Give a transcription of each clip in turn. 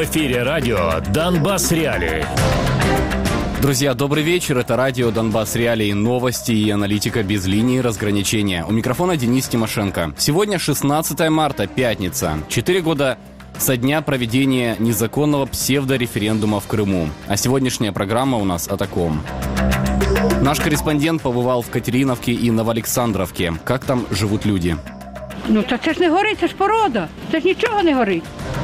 эфире радио «Донбасс Реалии». Друзья, добрый вечер. Это радио «Донбасс Реалии», новости и аналитика без линии разграничения. У микрофона Денис Тимошенко. Сегодня 16 марта, пятница. 4 года со дня проведения незаконного псевдореферендума в Крыму. А сегодняшняя программа у нас о таком. Наш корреспондент побывал в Катериновке и Новоолександровке. Как там живут люди? Це ж не горить, це ж порода. Це ж нічого не горить.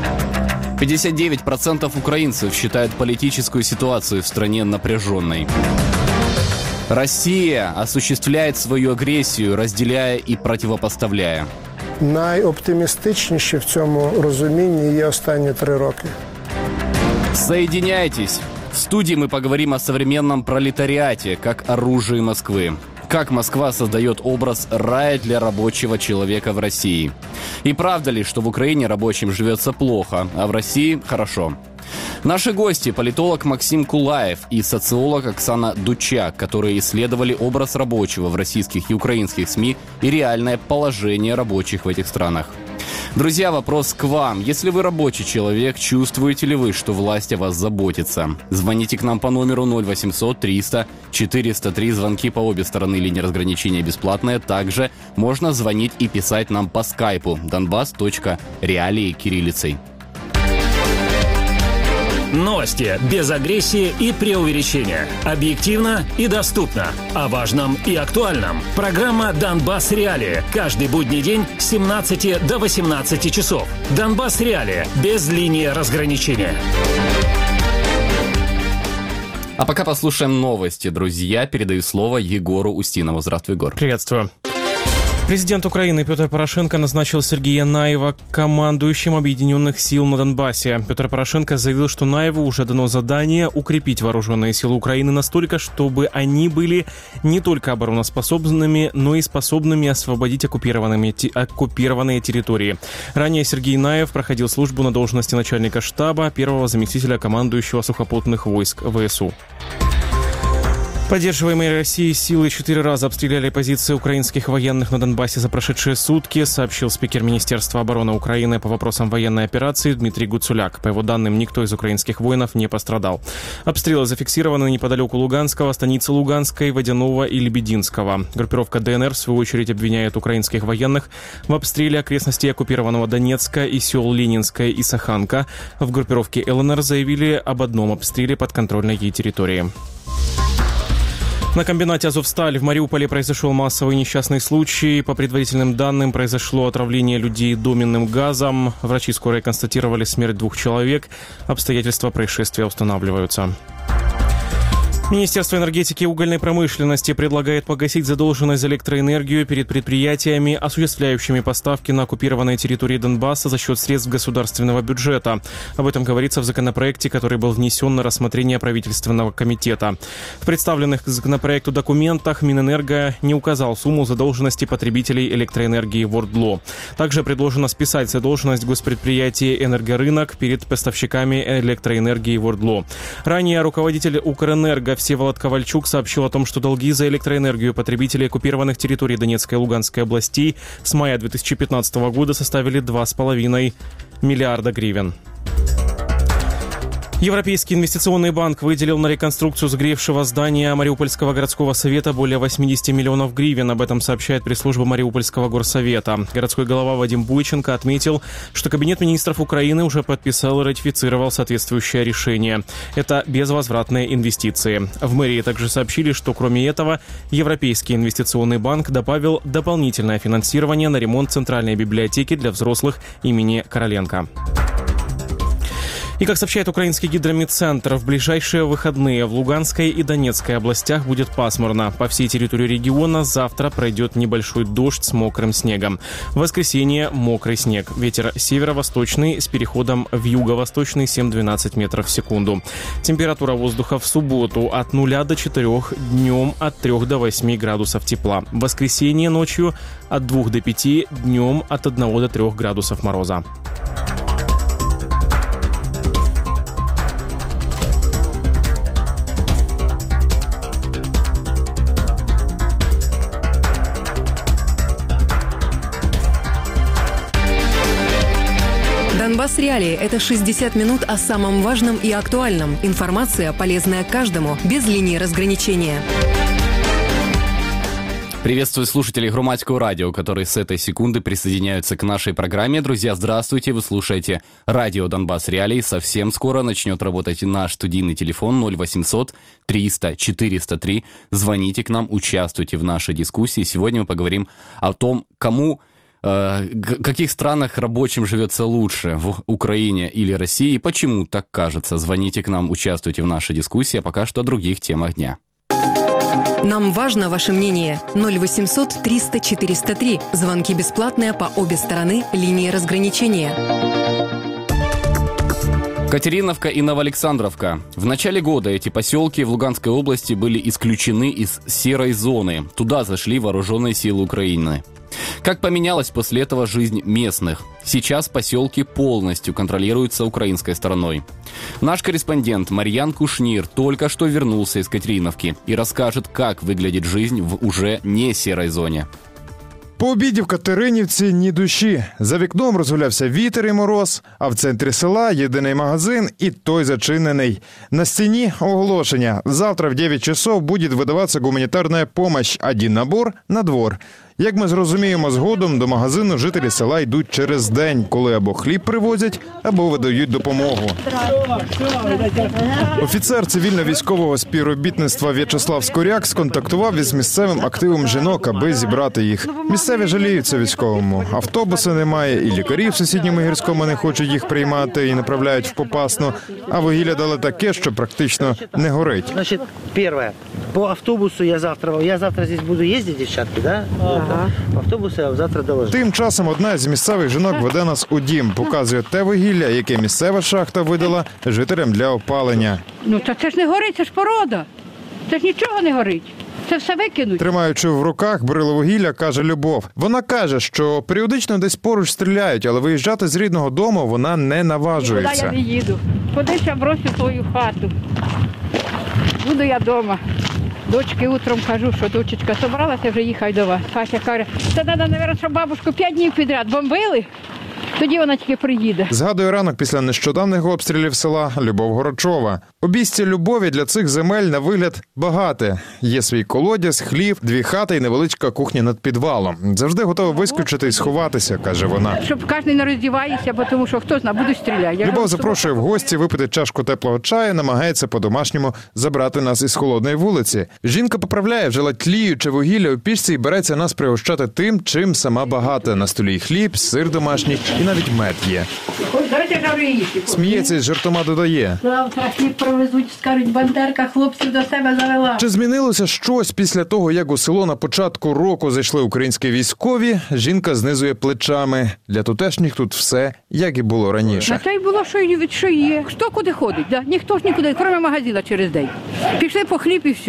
59% украинцев считают политическую ситуацию в стране напряженной. Россия осуществляет свою агрессию, разделяя и противопоставляя. Найоптимістичніше в цьому розумінні є останні 3 роки. Соединяйтесь! В студии мы поговорим о современном пролетариате как оружии Москвы. Как Москва создает образ рая для рабочего человека в России? И правда ли, что в Украине рабочим живется плохо, а в России хорошо? Наши гости – политолог Максим Кулаев и социолог Оксана Дучак, которые исследовали образ рабочего в российских и украинских СМИ и реальное положение рабочих в этих странах. Друзья, вопрос к вам. Если вы рабочий человек, чувствуете ли вы, что власть о вас заботится? Звоните к нам по номеру 0800 300 403. Звонки по обе стороны линии разграничения бесплатные. Также можно звонить и писать нам по скайпу donbass.realии кириллицей. Новости без агрессии и преувеличения. Объективно и доступно. О важном и актуальном. Программа «Донбасс Реалии». Каждый будний день с 17 до 18 часов. «Донбасс Реалии» без линии разграничения. А пока послушаем новости, друзья. Передаю слово Егору Устинову. Здравствуй, Егор. Приветствую. Президент Украины Петр Порошенко назначил Сергея Наева командующим Объединенных сил на Донбассе. Петр Порошенко заявил, что Наеву уже дано задание укрепить вооруженные силы Украины настолько, чтобы они были не только обороноспособными, но и способными освободить оккупированные территории. Ранее Сергей Наев проходил службу на должности начальника штаба, первого заместителя командующего сухопутных войск ВСУ. Поддерживаемые Россией силы 4 раза обстреляли позиции украинских военных на Донбассе за прошедшие сутки, сообщил спикер Министерства обороны Украины по вопросам военной операции Дмитрий Гуцуляк. По его данным, никто из украинских воинов не пострадал. Обстрелы зафиксированы неподалеку Луганского, станицы Луганской, Водяного и Лебединского. Группировка ДНР, в свою очередь, обвиняет украинских военных в обстреле окрестностей оккупированного Донецка и сел Ленинская и Саханка. В группировке ЛНР заявили об одном обстреле подконтрольной ей территории. На комбинате «Азовсталь» в Мариуполе произошел массовый несчастный случай. По предварительным данным, произошло отравление людей доменным газом. Врачи скорой констатировали смерть 2 человек. Обстоятельства происшествия устанавливаются. Министерство энергетики и угольной промышленности предлагает погасить задолженность за электроэнергию перед предприятиями, осуществляющими поставки на оккупированной территории Донбасса за счет средств государственного бюджета. Об этом говорится в законопроекте, который был внесен на рассмотрение правительственного комитета. В представленных к законопроекту документах Минэнерго не указал сумму задолженности потребителей электроэнергии в ОРДЛО. Также предложено списать задолженность госпредприятия «Энергорынок» перед поставщиками электроэнергии в ОРДЛО. Ранее руководитель Укрэнерго Всеволод Ковальчук сообщил о том, что долги за электроэнергию потребителей оккупированных территорий Донецкой и Луганской областей с мая 2015 года составили 2,5 миллиарда гривен. Европейский инвестиционный банк выделил на реконструкцию сгоревшего здания Мариупольского городского совета более 80 миллионов гривен. Об этом сообщает пресс-служба Мариупольского горсовета. Городской голова Вадим Буйченко отметил, что Кабинет министров Украины уже подписал и ратифицировал соответствующее решение. Это безвозвратные инвестиции. В мэрии также сообщили, что кроме этого Европейский инвестиционный банк добавил дополнительное финансирование на ремонт Центральной библиотеки для взрослых имени Короленко. И, как сообщает украинский гидрометцентр, в ближайшие выходные в Луганской и Донецкой областях будет пасмурно. По всей территории региона завтра пройдет небольшой дождь с мокрым снегом. В воскресенье мокрый снег. Ветер северо-восточный с переходом в юго-восточный 7-12 метров в секунду. Температура воздуха в субботу от 0 до 4, днем от 3 до 8 градусов тепла. В воскресенье ночью от 2 до 5, днем от 1 до 3 градусов мороза. Донбасс Реалии – это 60 минут о самом важном и актуальном. Информация, полезная каждому, без линии разграничения. Приветствую слушателей Громадского радио, которые с этой секунды присоединяются к нашей программе. Друзья, здравствуйте, вы слушаете радио Донбасс Реалии. Совсем скоро начнет работать наш студийный телефон 0800 300 403. Звоните к нам, участвуйте в нашей дискуссии. Сегодня мы поговорим о том, в каких странах рабочим живется лучше, в Украине или России, и почему так кажется. Звоните к нам, участвуйте в нашей дискуссии, а пока что о других темах дня. Нам важно ваше мнение. 0800 300 403. Звонки бесплатные по обе стороны линии разграничения. Катериновка и Новоалександровка. В начале года эти поселки в Луганской области были исключены из серой зоны. Туда зашли вооруженные силы Украины. Как поменялась после этого жизнь местных? Сейчас поселки полностью контролируются украинской стороной. Наш корреспондент Марьян Кушнир только что вернулся из Катериновки и расскажет, как выглядит жизнь в уже не серой зоне. По обіді в Катеринівці ні душі. За вікном розгулявся вітер і мороз, а в центрі села єдиний магазин і той зачинений. На стіні оголошення. Завтра в 9 часов буде видаватися гуманітарна помощь, один набор на двор. Як ми зрозуміємо згодом, до магазину жителі села йдуть через день, коли або хліб привозять, або видають допомогу. Офіцер цивільно-військового співробітництва В'ячеслав Скоряк сконтактував із місцевим активом жінок, аби зібрати їх. Місцеві жаліються військовому. Автобуса немає, і лікарі в сусідньому Гірському не хочуть їх приймати і направляють в Попасну. А вугілля дали таке, що практично не горить. Значить, перше, по автобусу я завтра здесь буду їздити, дівчатки, да? Ага. По автобусу я завтра доложу. Тим часом одна з місцевих жінок веде нас у дім, показує те вугілля, яке місцева шахта видала жителям для опалення. Ну, та це ж не горить, це ж порода. Це ж нічого не горить. Це все викинуть. Тримаючи в руках брило вугілля, каже Любов. Вона каже, що періодично десь поруч стріляють, але виїжджати з рідного дому вона не наважується. Куди я не їду? Куди я брошу свою хату? Буду я вдома. Дочки утром кажу, що дочечка собралася, вже їхай до вас. Катя каже, це треба, мабуть, щоб бабушку 5 днів підряд бомбили, тоді вона тільки приїде. Згадує ранок після нещодавних обстрілів села Любов Горочова. Обійстя Любові для цих земель на вигляд багате. Є свій колодязь, хлів, 2 хати і невеличка кухня над підвалом. Завжди готова вискочити і сховатися, каже вона. Щоб кожен не роздівається, тому що хто знає, будуть стріляти. Любов запрошує в гості випити чашку теплого чаю, намагається по-домашньому забрати нас із холодної вулиці. Жінка поправляє вже тліюче вугілля у пічці і береться нас пригощати тим, чим сама багата. На столі хліб, сир домашній і навіть мед є. Сміється і з жартома додає. Завтра хліб привезуть, скажуть, Бандерка хлопців до себе завела. Чи змінилося щось після того, як у село на початку року зайшли українські військові? Жінка знизує плечами. Для тутешніх тут все, як і було раніше. На те й було, що є. Хто куди ходить? Да? Ніхто ж нікуди, крім магазина через день. Пішли по хліб і все.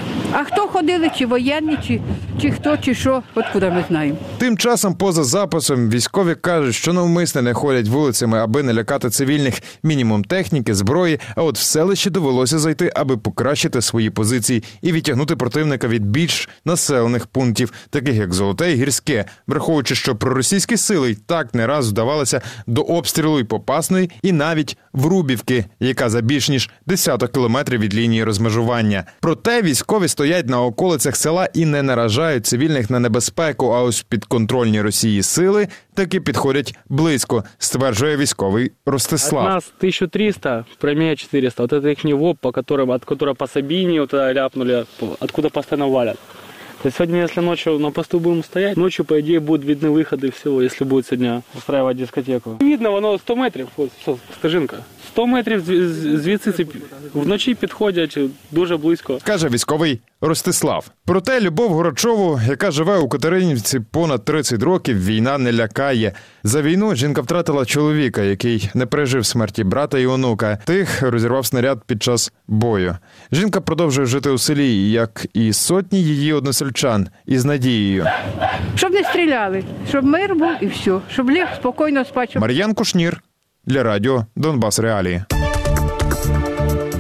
А хто ходили, чи воєнні, чи хто, чи що, от куди ми знаємо. Тим часом, поза записом, військові кажуть, що навмисне не ходять вулицями, аби не лякати цивільних. Мінімум техніки, зброї, а от в селищі довелося зайти, аби покращити свої позиції і відтягнути противника від більш населених пунктів, таких як Золоте і Гірське, враховуючи, що проросійські сили й так не раз вдавалися до обстрілу і Попасної, і навіть Врубівки, яка за більш ніж 10 кілометрів від лінії розмежування. Проте військові стоять на околицях села і не наражають цивільних на небезпеку, а ось підконтрольні Росії сили таки підходять близько, стверджує військовий Ростислав. От нас 1300, прямее 400. Вот это их ВОП, от которого по Сабине вот ляпнули, откуда постоянно валят. То есть сегодня, если ночью на посту будем стоять, ночью, по идее, будут видны выходы всего, если будет сегодня устраивать дискотеку. Видно, воно 100 метрів, ось, стежинка. 100 метрів звідси вночі підходять дуже близько. Каже військовий Ростислав. Проте Любов Горочову, яка живе у Катеринівці понад 30 років, війна не лякає. За війну жінка втратила чоловіка, який не пережив смерті брата і онука. Тих розірвав снаряд під час бою. Жінка продовжує жити у селі, як і сотні її односельчан, із надією. Щоб не стріляли, щоб мир був і все, щоб ліг спокійно спати. Мар'ян Кушнір для радіо Донбасс Реалії.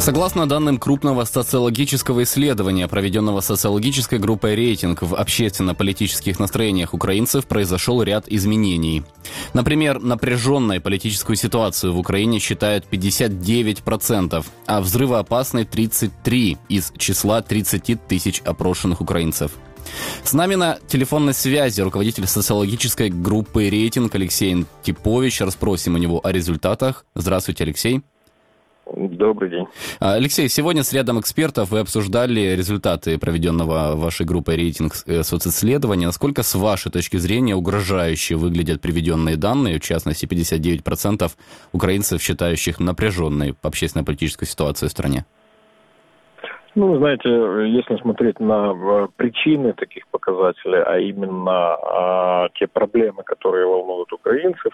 Согласно данным крупного социологического исследования, проведенного социологической группой «Рейтинг», в общественно-политических настроениях украинцев произошел ряд изменений. Например, напряженной политическую ситуацию в Украине считают 59%, а взрывоопасной 33% из числа 30 тысяч опрошенных украинцев. С нами на телефонной связи руководитель социологической группы «Рейтинг» Алексей Антипович. Расспросим у него о результатах. Здравствуйте, Алексей. Добрый день. Алексей, сегодня с рядом экспертов вы обсуждали результаты проведенного вашей группой «Рейтинг» социсследования. Насколько, с вашей точки зрения, угрожающе выглядят приведенные данные, в частности, 59% украинцев, считающих напряженной общественно-политической ситуацию в стране? Ну, знаете, если смотреть на причины таких показателей, а именно те проблемы, которые волнуют украинцев,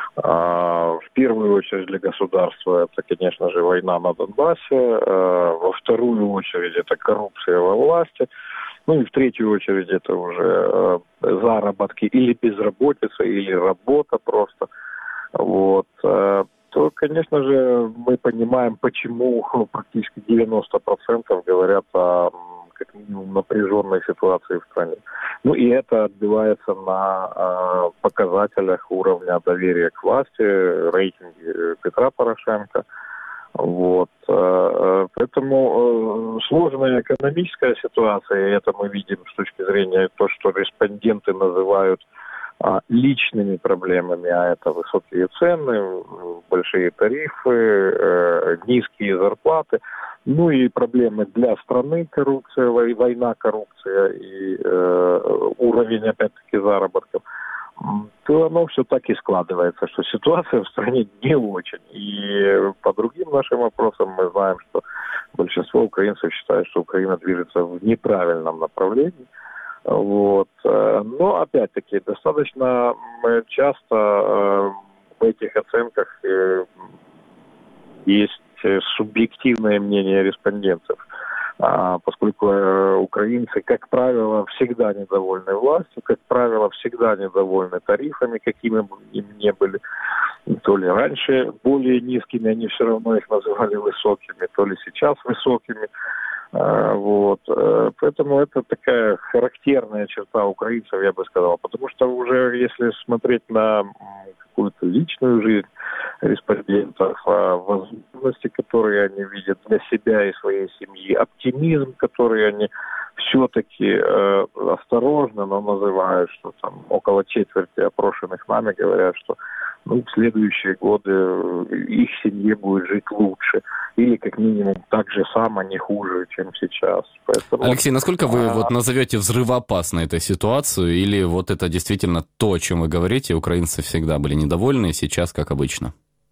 в первую очередь для государства это, конечно же, война на Донбассе, во вторую очередь это коррупция во власти, ну и в третью очередь это уже заработки или безработица, или работа просто, вот. То, конечно же, мы понимаем, почему практически 90% говорят о, как минимум, напряженной ситуации в стране. Ну и это отбивается на показателях уровня доверия к власти, рейтинге Петра Порошенко. Вот. Поэтому сложная экономическая ситуация, и это мы видим с точки зрения того, что респонденты называют личными проблемами, а это высокие цены, большие тарифы, низкие зарплаты, ну и проблемы для страны, коррупция, война, коррупция и уровень, опять-таки, заработков, то оно все так и складывается, что ситуация в стране не очень. И по другим нашим вопросам мы знаем, что большинство украинцев считают, что Украина движется в неправильном направлении. Вот. Но, опять-таки, достаточно часто в этих оценках есть субъективное мнение респондентов, поскольку украинцы, как правило, всегда недовольны властью, как правило, всегда недовольны тарифами, какими бы им ни были. То ли раньше более низкими, они все равно их называли высокими, то ли сейчас высокими. Вот. Поэтому это такая характерная черта украинцев, я бы сказал. Потому что уже если смотреть на какую-то личную жизнь респондентов, возможности, которые они видят для себя и своей семьи, оптимизм, который они все-таки осторожно, но называют, что там около четверти опрошенных нами говорят, что в следующие годы их семье будет жить лучше. Или, как минимум, так же само, не хуже, чем сейчас. Поэтому, Алексей, насколько вы назовете взрывоопасной эту ситуацию? Или вот это действительно то, о чем вы говорите, украинцы всегда были недовольны, сейчас как обычно?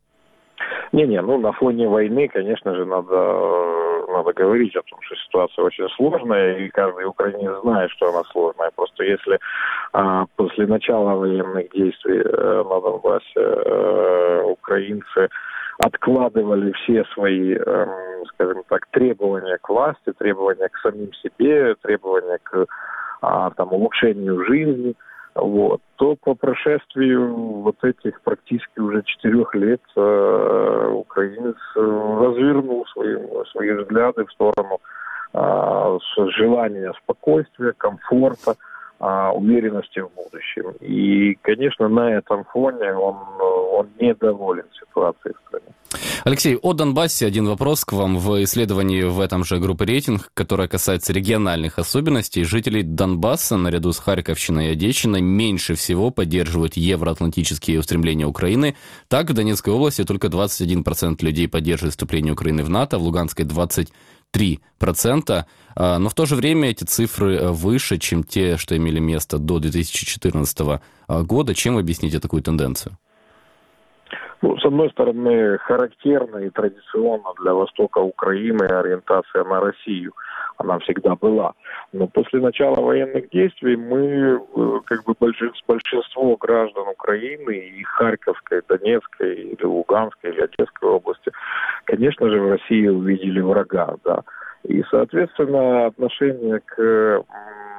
На фоне войны, конечно же, надо говорить о том, что ситуация очень сложная, и каждый украинец знает, что она сложная. Просто если после начала военных действий на Донбассе украинцы откладывали все свои, скажем так, требования к власти, требования к самим себе, требования к улучшению жизни, вот, то по прошествию вот этих практически уже 4 лет украинец развернул свои взгляды в сторону желания спокойствия, комфорта, уверенности в будущем. И, конечно, на этом фоне он недоволен ситуацией в стране. Алексей, о Донбассе один вопрос к вам. В исследовании в этом же группе «Рейтинг», которое касается региональных особенностей, жителей Донбасса, наряду с Харьковщиной и Одещиной, меньше всего поддерживают евроатлантические устремления Украины. Так, в Донецкой области только 21% людей поддерживают вступление Украины в НАТО, в Луганской 23%. Но в то же время эти цифры выше, чем те, что имели место до 2014 года. Чем вы объясните такую тенденцию? С одной стороны, характерна и традиционно для Востока Украины ориентация на Россию. Она всегда была. Но после начала военных действий мы, большинство граждан Украины, и Харьковской, Донецкой, или Луганской, или Одесской области, конечно же, в России увидели врага, да. И, соответственно, отношение к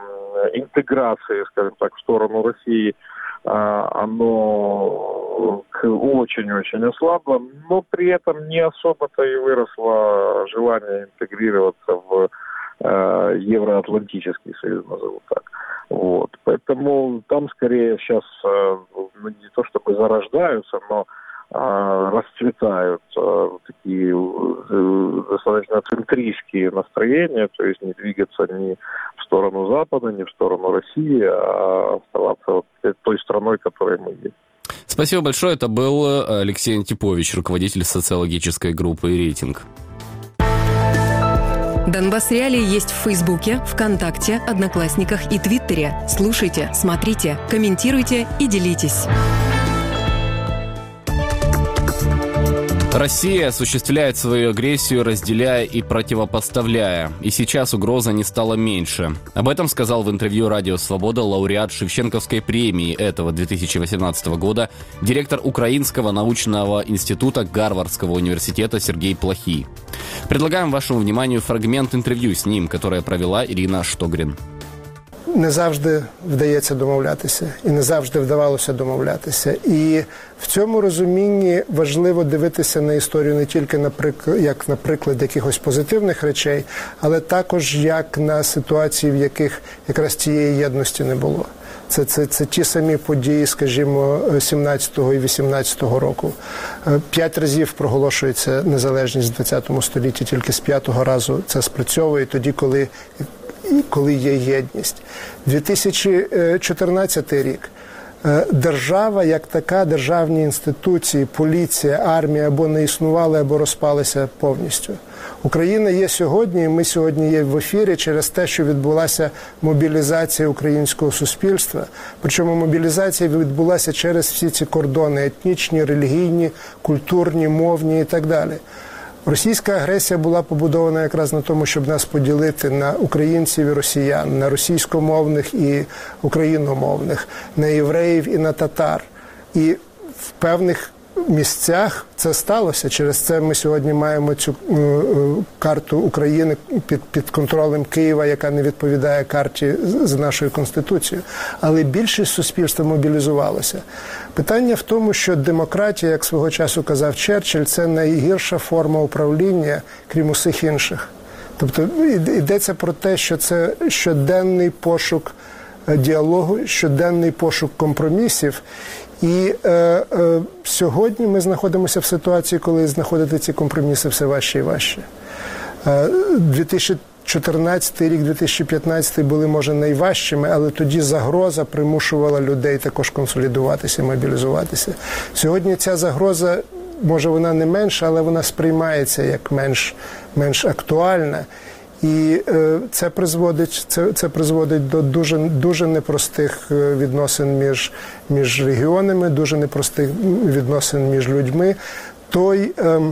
интеграции, скажем так, в сторону России, оно очень-очень ослабло, но при этом не особо-то и выросло желание интегрироваться в Евроатлантический союз, назову так. Вот. Поэтому там скорее сейчас не то чтобы зарождаются, но расцветают такие достаточно центристские настроения, то есть не двигаться ни в сторону Запада, ни в сторону России, а оставаться вот той страной, которой мы есть. Спасибо большое. Это был Алексей Антипович, руководитель социологической группы «Рейтинг». Донбасс Реалии есть в Фейсбуке, ВКонтакте, Одноклассниках и Твиттере. Слушайте, смотрите, комментируйте и делитесь. Россия осуществляет свою агрессию, разделяя и противопоставляя. И сейчас угроза не стала меньше. Об этом сказал в интервью «Радио Свобода» лауреат Шевченковской премии этого 2018 года, директор Украинского научного института Гарвардского университета Сергей Плохий. Предлагаем вашему вниманию фрагмент интервью с ним, которое провела Ирина Штогрин. Не завжди вдається домовлятися, і не завжди вдавалося домовлятися. І в цьому розумінні важливо дивитися на історію не тільки як на приклад якихось позитивних речей, але також як на ситуації, в яких якраз цієї єдності не було. Це ті самі події, скажімо, 17-го і 18-го року. 5 разів проголошується незалежність в 20 столітті, тільки з 5-го разу це спрацьовує тоді, коли є єдність. 2014 рік. Держава як така, державні інституції, поліція, армія або не існували, або розпалися повністю. Україна є сьогодні, і ми сьогодні є в ефірі через те, що відбулася мобілізація українського суспільства. Причому мобілізація відбулася через всі ці кордони – етнічні, релігійні, культурні, мовні і так далі. Російська агресія була побудована якраз на тому, щоб нас поділити на українців і росіян, на російськомовних і україномовних, на євреїв і на татар. І в певних місцях це сталося. Через це ми сьогодні маємо цю карту України під контролем Києва, яка не відповідає карті з нашою Конституцією. Але більшість суспільства мобілізувалося. Питання в тому, що демократія, як свого часу казав Черчилль, це найгірша форма управління, крім усіх інших. Тобто йдеться про те, що це щоденний пошук діалогу, щоденний пошук компромісів. І сьогодні ми знаходимося в ситуації, коли знаходити ці компроміси все важче і важче. 2014 рік, 2015 були, може, найважчими, але тоді загроза примушувала людей також консолідуватися, мобілізуватися. Сьогодні ця загроза, може, вона не менша, але вона сприймається як менш актуальна. І це призводить до дуже непростих відносин між регіонами, дуже непростих відносин між людьми. Той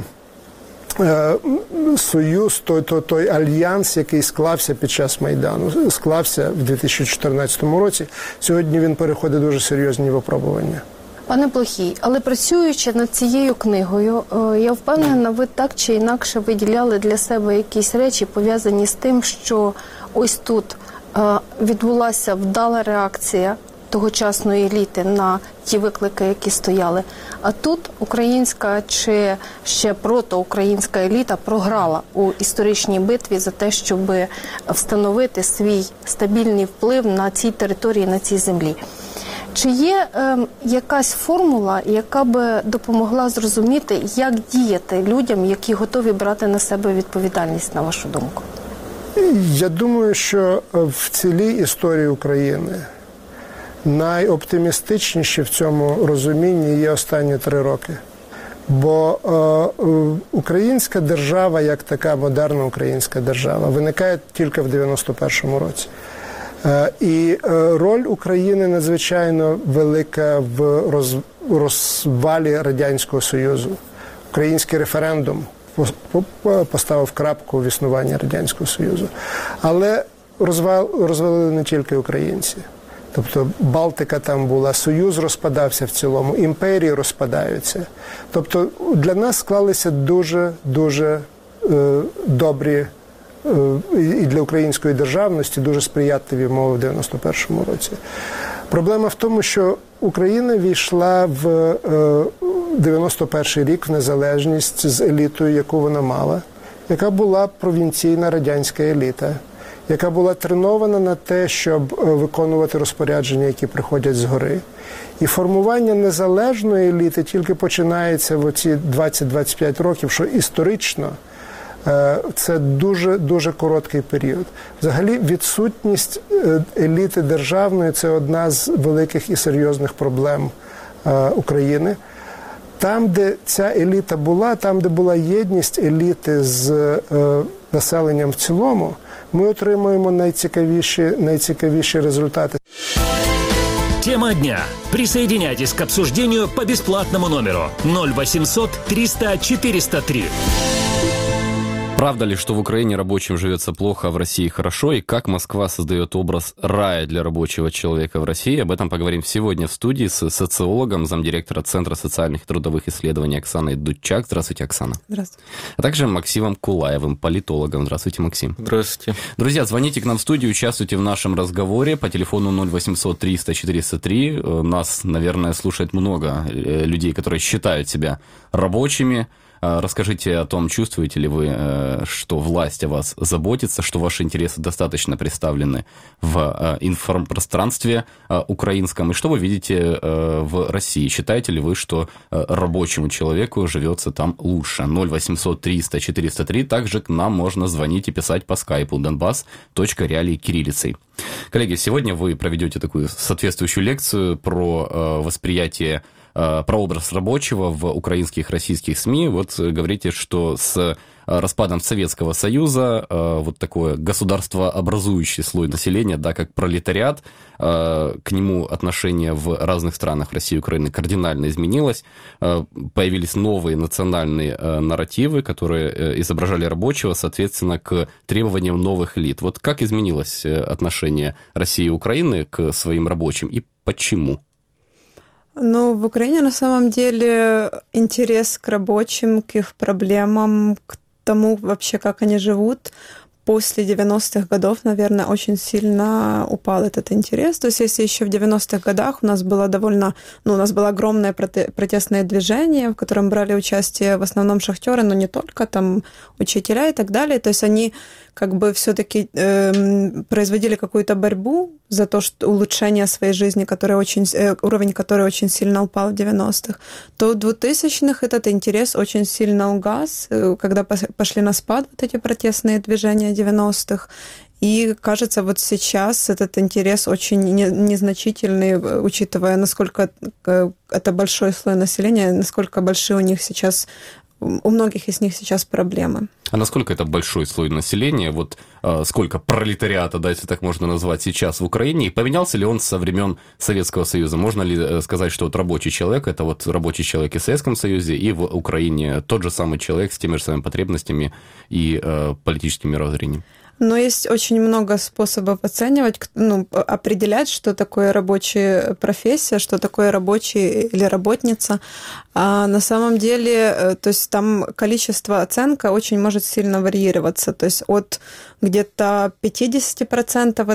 союз, той альянс, який склався під час Майдану, склався в 2014 році, сьогодні він переходить дуже серйозні випробування. Пане Плохій, але працюючи над цією книгою, я впевнена, ви так чи інакше виділяли для себе якісь речі, пов'язані з тим, що ось тут відбулася вдала реакція тогочасної еліти на ті виклики, які стояли. А тут українська чи ще протоукраїнська еліта програла у історичній битві за те, щоб встановити свій стабільний вплив на цій території, на цій землі. Чи є якась формула, яка би допомогла зрозуміти, як діяти людям, які готові брати на себе відповідальність, на вашу думку? Я думаю, що в цілій історії України найоптимістичніші в цьому розумінні є останні 3 роки. Бо українська держава, як така модерна українська держава, виникає тільки в 91-му році. І роль України надзвичайно велика в розвалі Радянського Союзу. Український референдум поставив крапку в існуванні Радянського Союзу. Але розвалили не тільки українці. Тобто Балтика там була, Союз розпадався в цілому, імперії розпадаються. Тобто для нас склалися дуже добрі і для української державності дуже сприятливі умови в 91-му році. Проблема в тому, що Україна війшла 91-й рік в незалежність з елітою, яку вона мала, яка була провінційна радянська еліта, яка була тренована на те, щоб виконувати розпорядження, які приходять згори. І формування незалежної еліти тільки починається в оці 20-25 років, що історично це дуже короткий період. Взагалі, відсутність еліти державної – це одна з великих і серйозних проблем України. Там, де ця еліта була, там, де була єдність еліти з населенням в цілому, ми отримуємо найцікавіші результати. Тема дня. Присоединяйтесь к обсуждению по бесплатному номеру 0800 300 403. Правда ли, что в Украине рабочим живется плохо, а в России хорошо? И как Москва создает образ рая для рабочего человека в России? Об этом поговорим сегодня в студии с социологом, замдиректора Центра социальных и трудовых исследований Оксаной Дудчак. Здравствуйте, Оксана. Здравствуйте. А также Максимом Кулаевым, политологом. Здравствуйте, Максим. Здравствуйте. Друзья, звоните к нам в студию, участвуйте в нашем разговоре по телефону 0800 300 403. Нас, наверное, слушает много людей, которые считают себя рабочими. Расскажите о том, чувствуете ли вы, что власть о вас заботится, что ваши интересы достаточно представлены в информпространстве украинском, и что вы видите в России. Считаете ли вы, что рабочему человеку живется там лучше? 0800 300 403. Также к нам можно звонить и писать по скайпу donbass.realии кириллицей. Коллеги, сегодня вы проведете такую соответствующую лекцию про восприятие, про образ рабочего в украинских, российских СМИ. Вот говорите, что с распадом Советского Союза вот такое государствообразующий слой населения, да, как пролетариат, к нему отношение в разных странах России и Украины кардинально изменилось. Появились новые национальные нарративы, которые изображали рабочего, соответственно, к требованиям новых элит. Вот как изменилось отношение России и Украины к своим рабочим и почему? Ну, в Украине на самом деле интерес к рабочим, к их проблемам, к тому вообще, как они живут, после 90-х годов, наверное, очень сильно упал этот интерес. То есть, если еще в 90-х годах у нас было у нас было огромное протестное движение, в котором брали участие в основном шахтеры, но не только, там учителя и так далее. То есть, они как бы все-таки производили какую-то борьбу за то, что улучшение своей жизни, уровень которой очень сильно упал в 90-х, то в 2000-х этот интерес очень сильно угас, когда пошли на спад вот эти протестные движения 90-х. И, кажется, вот сейчас этот интерес очень незначительный, учитывая, насколько это большой слой населения, насколько большие у многих из них сейчас проблемы. А насколько это большой слой населения? Вот сколько пролетариата, да, если так можно назвать, сейчас в Украине? И поменялся ли он со времен Советского Союза? Можно ли сказать, что вот рабочий человек – это вот рабочий человек и в Советском Союзе, и в Украине тот же самый человек с теми же самыми потребностями и политическим мировоззрением? Но есть очень много способов оценивать, определять, что такое рабочая профессия, что такое рабочий или работница. А на самом деле, то есть там количество оценка очень может сильно варьироваться. То есть от где-то 50%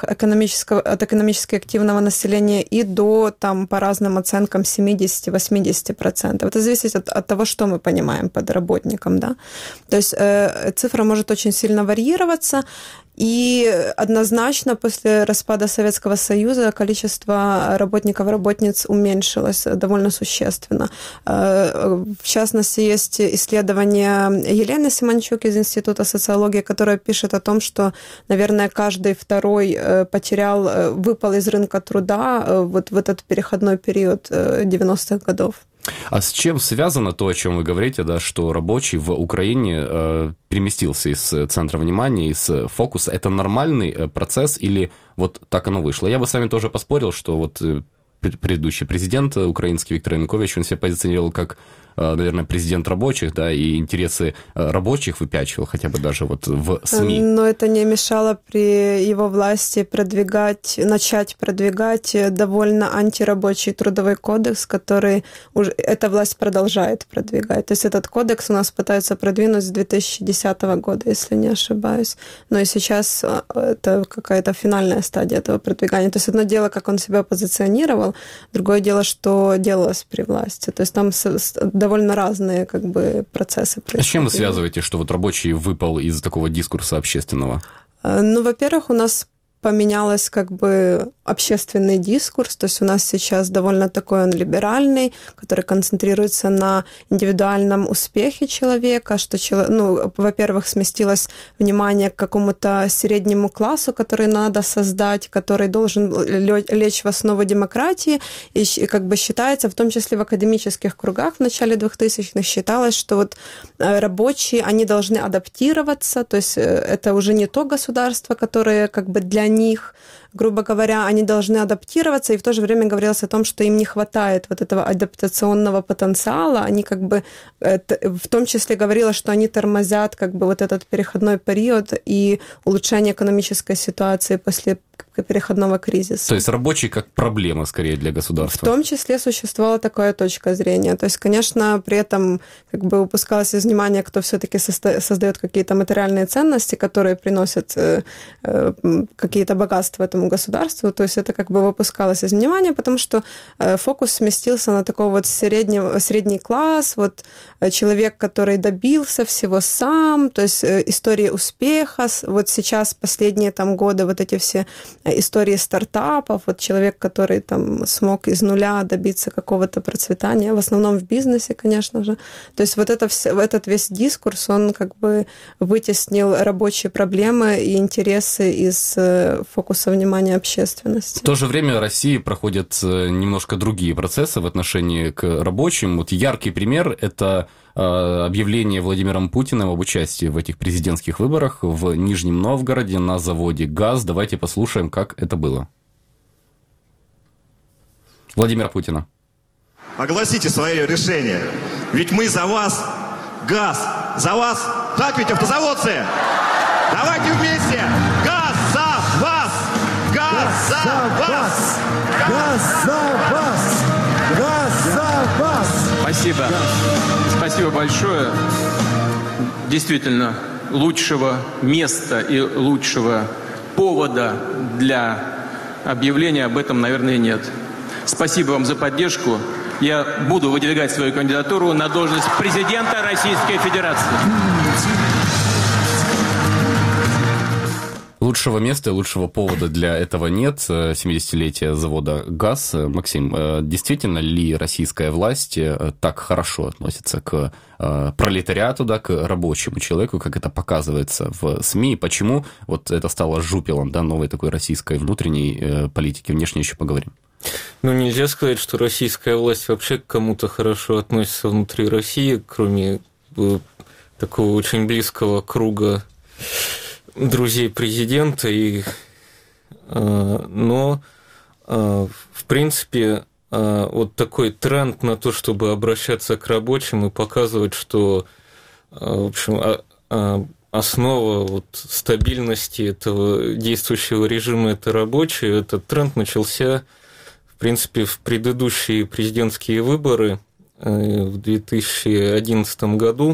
от экономически активного населения и до, там, по разным оценкам, 70-80%. Это зависит от того, что мы понимаем под работником, да. То есть цифра может очень сильно варьироваться, и однозначно после распада Советского Союза количество работников и работниц уменьшилось довольно существенно. В частности, есть исследование Елены Симончук из Института социологии, которая пишет о том, что, наверное, каждый второй выпал из рынка труда вот в этот переходной период 90-х годов. А с чем связано то, о чем вы говорите, да, что рабочий в Украине переместился из центра внимания, из фокуса? Это нормальный процесс или вот так оно вышло? Я бы с вами тоже поспорил, что вот предыдущий президент украинский Виктор Янукович, он себя позиционировал как наверное, президент рабочих, да, и интересы рабочих выпячивал хотя бы даже вот в СМИ. Но это не мешало при его власти начать продвигать довольно антирабочий трудовой кодекс, который уже эта власть продолжает продвигать. То есть этот кодекс у нас пытаются продвинуть с 2010 года, если не ошибаюсь. Но и сейчас это какая-то финальная стадия этого продвигания. То есть одно дело, как он себя позиционировал, другое дело, что делалось при власти. То есть там довольно разные как бы процессы происходили. А с чем вы связываете, что вот рабочий выпал из такого дискурса общественного? Ну, во-первых, у нас поменялось как бы общественный дискурс, то есть у нас сейчас довольно такой он либеральный, который концентрируется на индивидуальном успехе человека, что, во-первых, сместилось внимание к какому-то среднему классу, который надо создать, который должен лечь в основу демократии, и как бы считается, в том числе в академических кругах в начале 2000-х считалось, что вот рабочие, они должны адаптироваться, то есть это уже не то государство, которое как бы для них, грубо говоря, они должны адаптироваться, и в то же время говорилось о том, что им не хватает вот этого адаптационного потенциала, они как бы, в том числе говорилось, что они тормозят как бы вот этот переходной период и улучшение экономической ситуации после переходного кризиса. То есть рабочий как проблема, скорее, для государства. В том числе существовала такая точка зрения. То есть, конечно, при этом как бы упускалось из внимания, кто все-таки создает какие-то материальные ценности, которые приносят какие-то богатства этому государству. То есть это как бы выпускалось из внимания, потому что фокус сместился на такой вот средний класс, вот человек, который добился всего сам, то есть истории успеха. Вот сейчас, последние там годы, вот эти все истории стартапов, вот человек, который там смог из нуля добиться какого-то процветания, в основном в бизнесе, конечно же. То есть вот этот весь дискурс, он как бы вытеснил рабочие проблемы и интересы из фокуса внимания общественности. В то же время в России проходят немножко другие процессы в отношении к рабочим. Вот яркий пример – это объявление Владимиром Путиным об участии в этих президентских выборах в Нижнем Новгороде на заводе ГАЗ. Давайте послушаем, как это было. Владимира Путина. Огласите свое решение. Ведь мы за вас, ГАЗ, за вас. Так ведь, автозаводцы? Давайте вместе. ГАЗ за вас. ГАЗ за вас. ГАЗ за вас. ГАЗ за вас. Спасибо. Спасибо большое. Действительно, лучшего места и лучшего повода для объявления об этом, наверное, нет. Спасибо вам за поддержку. Я буду выдвигать свою кандидатуру на должность президента Российской Федерации. Лучшего места и лучшего повода для этого нет. 70-летие завода ГАЗ. Максим, действительно ли российская власть так хорошо относится к пролетариату, да, к рабочему человеку, как это показывается в СМИ? Почему вот это стало жупелом, да, новой такой российской внутренней политики? Внешне еще поговорим. Ну, нельзя сказать, что российская власть вообще к кому-то хорошо относится внутри России, кроме такого очень близкого круга друзей президента, но в принципе вот такой тренд на то, чтобы обращаться к рабочим и показывать, что в общем основа вот стабильности этого действующего режима – это рабочие, этот тренд начался в принципе в предыдущие президентские выборы в 2011 году,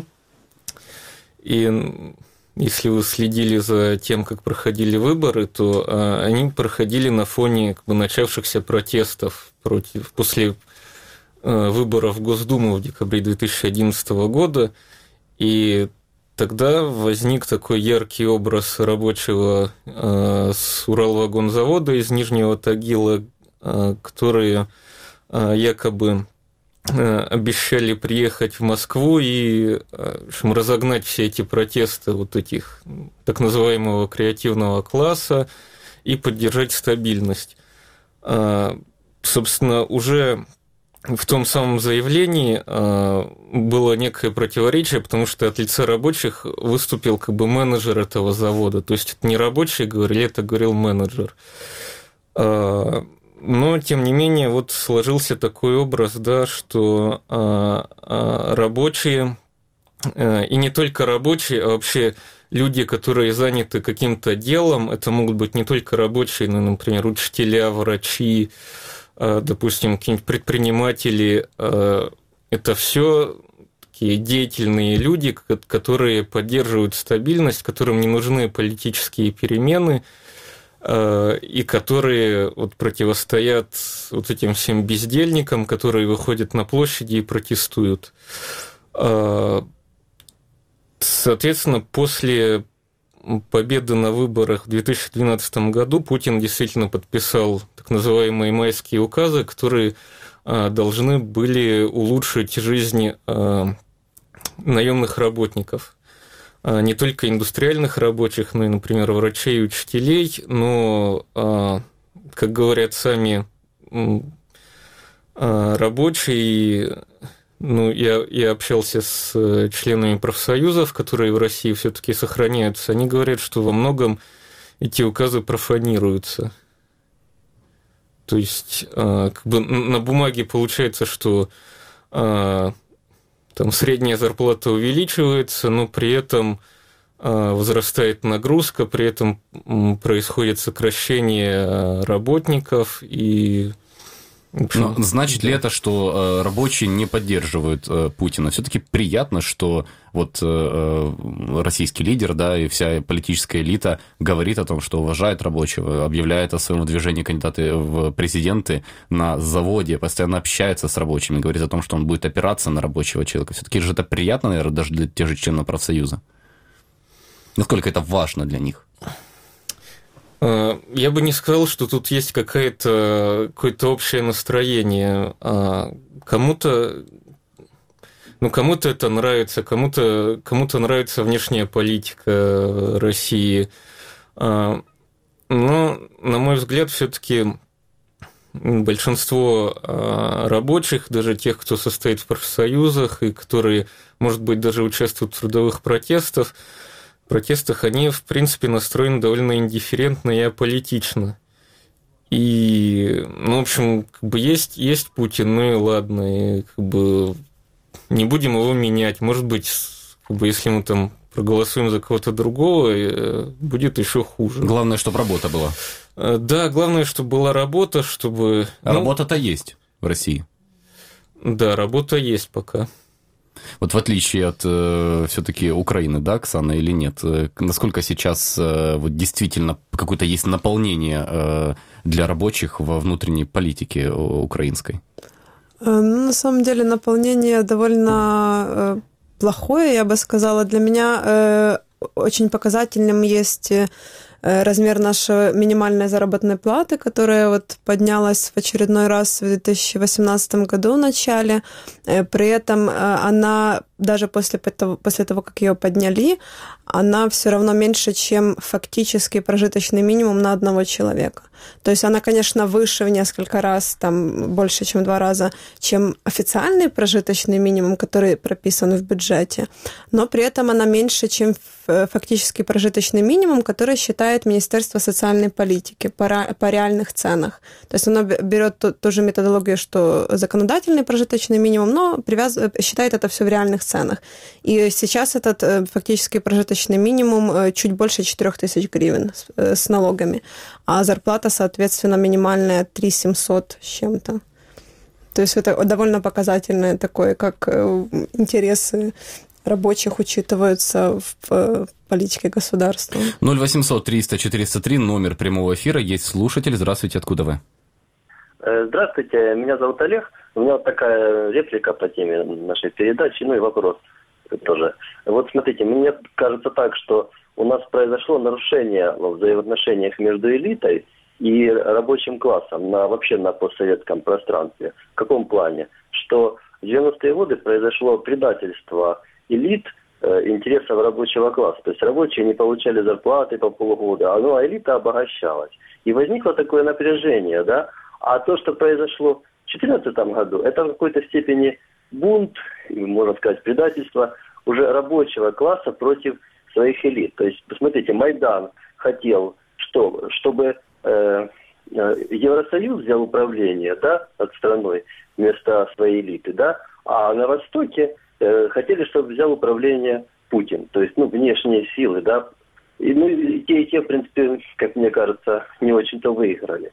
и если вы следили за тем, как проходили выборы, то они проходили на фоне как бы начавшихся протестов после выборов в Госдуму в декабре 2011 года. И тогда возник такой яркий образ рабочего с Уралвагонзавода из Нижнего Тагила, которые якобы обещали приехать в Москву и, в общем, разогнать все эти протесты вот этих так называемого креативного класса и поддержать стабильность. Собственно, уже в том самом заявлении было некое противоречие, потому что от лица рабочих выступил как бы менеджер этого завода. То есть это не рабочие говорили, это говорил менеджер. Но, тем не менее, вот сложился такой образ, да, что рабочие, и не только рабочие, а вообще люди, которые заняты каким-то делом, это могут быть не только рабочие, но, например, учителя, врачи, допустим, какие-нибудь предприниматели, это все такие деятельные люди, которые поддерживают стабильность, которым не нужны политические перемены, и которые вот противостоят вот этим всем бездельникам, которые выходят на площади и протестуют. Соответственно, после победы на выборах в 2012 году Путин действительно подписал так называемые майские указы, которые должны были улучшить жизнь наемных работников. Не только индустриальных рабочих, но и, например, врачей и учителей, но, как говорят сами рабочие, ну, я общался с членами профсоюзов, которые в России все-таки сохраняются, они говорят, что во многом эти указы профанируются. То есть, как бы на бумаге получается, что там средняя зарплата увеличивается, но при этом возрастает нагрузка, при этом происходит сокращение работников и... Но значит ли это, что рабочие не поддерживают Путина? Все-таки приятно, что вот российский лидер, да, и вся политическая элита говорит о том, что уважает рабочего, объявляет о своем движении кандидаты в президенты на заводе, постоянно общается с рабочими, говорит о том, что он будет опираться на рабочего человека. Все-таки же это приятно, наверное, даже для тех же членов профсоюза. Насколько это важно для них? Я бы не сказал, что тут есть какое-то общее настроение. Кому-то это нравится, кому-то нравится внешняя политика России. Но, на мой взгляд, все-таки большинство рабочих, даже тех, кто состоит в профсоюзах и которые, может быть, даже участвуют в трудовых протестах, они, в принципе, настроены довольно индифферентно и аполитично. И, ну, в общем, как бы есть Путин, ну и ладно, и как бы не будем его менять. Может быть, как бы, если мы там проголосуем за кого-то другого, будет еще хуже. Главное, чтобы работа была. Да, главное, чтобы была работа, чтобы... Работа-то есть в России. Да, работа есть пока. Вот в отличие от все-таки Украины, да, Оксана, или нет? Насколько сейчас вот действительно какое-то есть наполнение для рабочих во внутренней политике украинской? На самом деле наполнение довольно плохое, я бы сказала. Для меня очень показательным есть размер нашей минимальной заработной платы, которая вот поднялась в очередной раз в 2018 году в начале. При этом она, даже после того, как ее подняли, она все равно меньше, чем фактически прожиточный минимум на одного человека. То есть она, конечно, выше в несколько раз, там, больше, чем в 2 раза, чем официальный прожиточный минимум, который прописан в бюджете, но при этом она меньше, чем фактически прожиточный минимум, который считает Министерство социальной политики по реальных ценах. То есть оно берет ту же методологию, что законодательный прожиточный минимум, но считает это все в реальных ценах. И сейчас этот фактически прожиточный минимум чуть больше 4000 гривен с налогами, а зарплата, соответственно, минимальная 3700 с чем-то. То есть это довольно показательное такое, как интересы рабочих учитываются в политике государства. 0800-300-403, номер прямого эфира. Есть слушатель. Здравствуйте, откуда вы? Здравствуйте, меня зовут Олег. У меня вот такая реплика по теме нашей передачи, ну и вопрос тоже. Вот смотрите, мне кажется так, что у нас произошло нарушение во взаимоотношениях между элитой и рабочим классом вообще на постсоветском пространстве. В каком плане? Что в 90-е годы произошло предательство элит интересов рабочего класса. То есть рабочие не получали зарплаты по полгода, а элита обогащалась. И возникло такое напряжение, да? А то, что произошло в 2014 году, это в какой-то степени бунт, можно сказать, предательство уже рабочего класса против своих элит. То есть, посмотрите, Майдан хотел, чтобы Евросоюз взял управление, да, над страной вместо своей элиты, да, а на Востоке хотели, чтобы взял управление Путин, то есть, внешние силы, да, и те, в принципе, как мне кажется, не очень-то выиграли.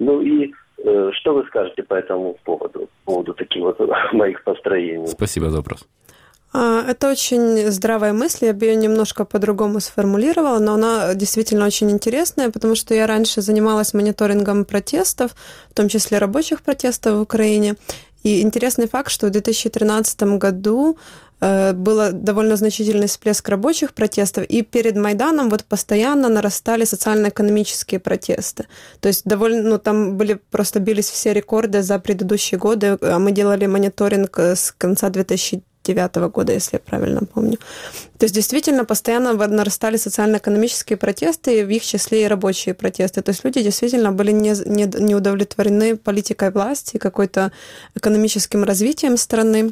Что вы скажете по этому поводу таких вот моих построений? Спасибо за вопрос. Это очень здравая мысль, я бы ее немножко по-другому сформулировала, но она действительно очень интересная, потому что я раньше занималась мониторингом протестов, в том числе рабочих протестов в Украине. И интересный факт, что в 2013 году был довольно значительный всплеск рабочих протестов, и перед Майданом постоянно нарастали социально-экономические протесты. То есть там просто бились все рекорды за предыдущие годы, а мы делали мониторинг с конца 2009 года, если я правильно помню. То есть действительно постоянно нарастали социально-экономические протесты, в их числе и рабочие протесты. То есть люди действительно были не удовлетворены политикой власти, какой-то экономическим развитием страны.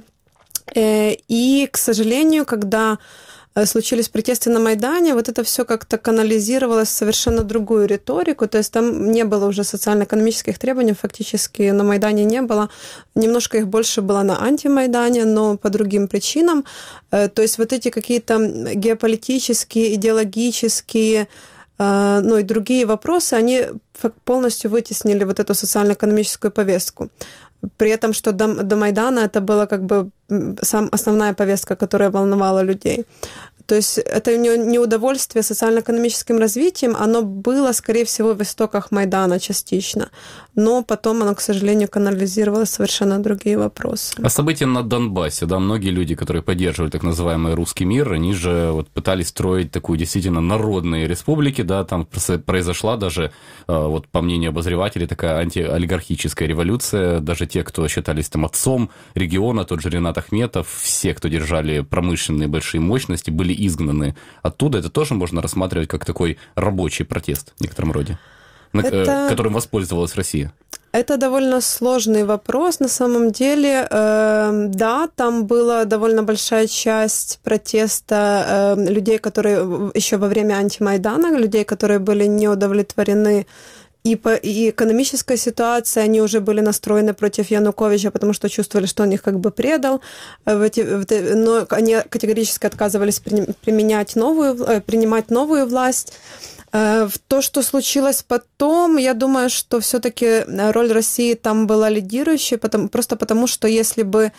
И, к сожалению, когда случились протесты на Майдане, это все как-то канализировалось в совершенно другую риторику, то есть там не было уже социально-экономических требований, фактически на Майдане не было, немножко их больше было на антимайдане, но по другим причинам, то есть эти какие-то геополитические, идеологические, и другие вопросы, они полностью вытеснили эту социально-экономическую повестку. При этом, что до Майдана это была основная повестка, которая волновала людей. То есть это неудовольствие социально-экономическим развитием, оно было, скорее всего, в истоках Майдана частично, но потом оно, к сожалению, канализировалось в совершенно другие вопросы. А события на Донбассе, да, многие люди, которые поддерживают так называемый русский мир, они же пытались строить такую действительно народные республики, да, там произошла даже, по мнению обозревателей, такая антиолигархическая революция, даже те, кто считались там отцом региона, тот же Ренат Ахметов, все, кто держали промышленные большие мощности, были изгнаны оттуда. Это тоже можно рассматривать как такой рабочий протест в некотором роде, которым воспользовалась Россия. Это довольно сложный вопрос. На самом деле, да, там была довольно большая часть протеста людей, которые еще во время антимайдана, людей, которые были не удовлетворены и экономическая ситуация, они уже были настроены против Януковича, потому что чувствовали, что он их предал, но они категорически отказывались принимать новую власть. То, что случилось потом, я думаю, что все-таки роль России там была лидирующей, просто потому, что если бы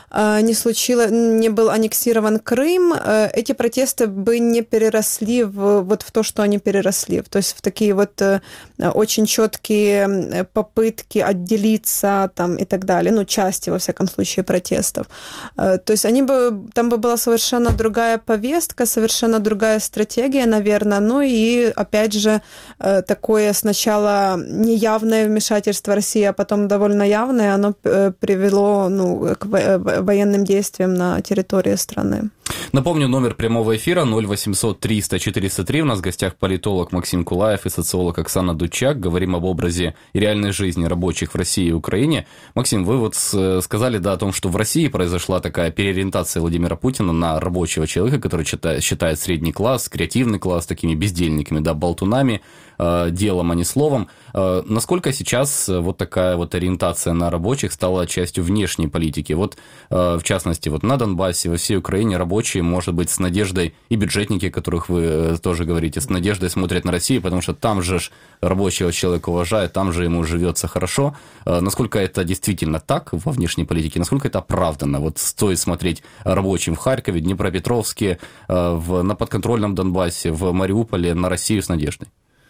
не был аннексирован Крым, эти протесты бы не переросли в то, что они переросли. То есть в такие очень четкие попытки отделиться там, и так далее, части, во всяком случае, протестов. То есть там бы была совершенно другая повестка, совершенно другая стратегия, наверное. И, опять же, такое сначала неявное вмешательство России, а потом довольно явное, оно привело к военным действиям на территории страны. Напомню, номер прямого эфира 0800 300 403. У нас в гостях политолог Максим Кулаев и социолог Оксана Дудчак. Говорим об образе и реальной жизни рабочих в России и Украине. Максим, вы сказали, да, о том, что в России произошла такая переориентация Владимира Путина на рабочего человека, который считает средний класс, креативный класс такими бездельниками, да, болтунами, делом, а не словом. Насколько сейчас такая ориентация на рабочих стала частью внешней политики? В частности, на Донбассе, во всей Украине рабочие, может быть, с надеждой, и бюджетники, о которых вы тоже говорите, с надеждой смотрят на Россию, потому что там же рабочего человека уважают, там же ему живется хорошо. Насколько это действительно так во внешней политике, насколько это оправданно? Стоит смотреть рабочим в Харькове, Днепропетровске, на подконтрольном Донбассе, в Мариуполе на Россию с надеждой?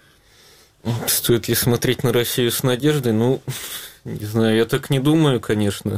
Стоит ли смотреть на Россию с надеждой? Не знаю, я так не думаю, конечно.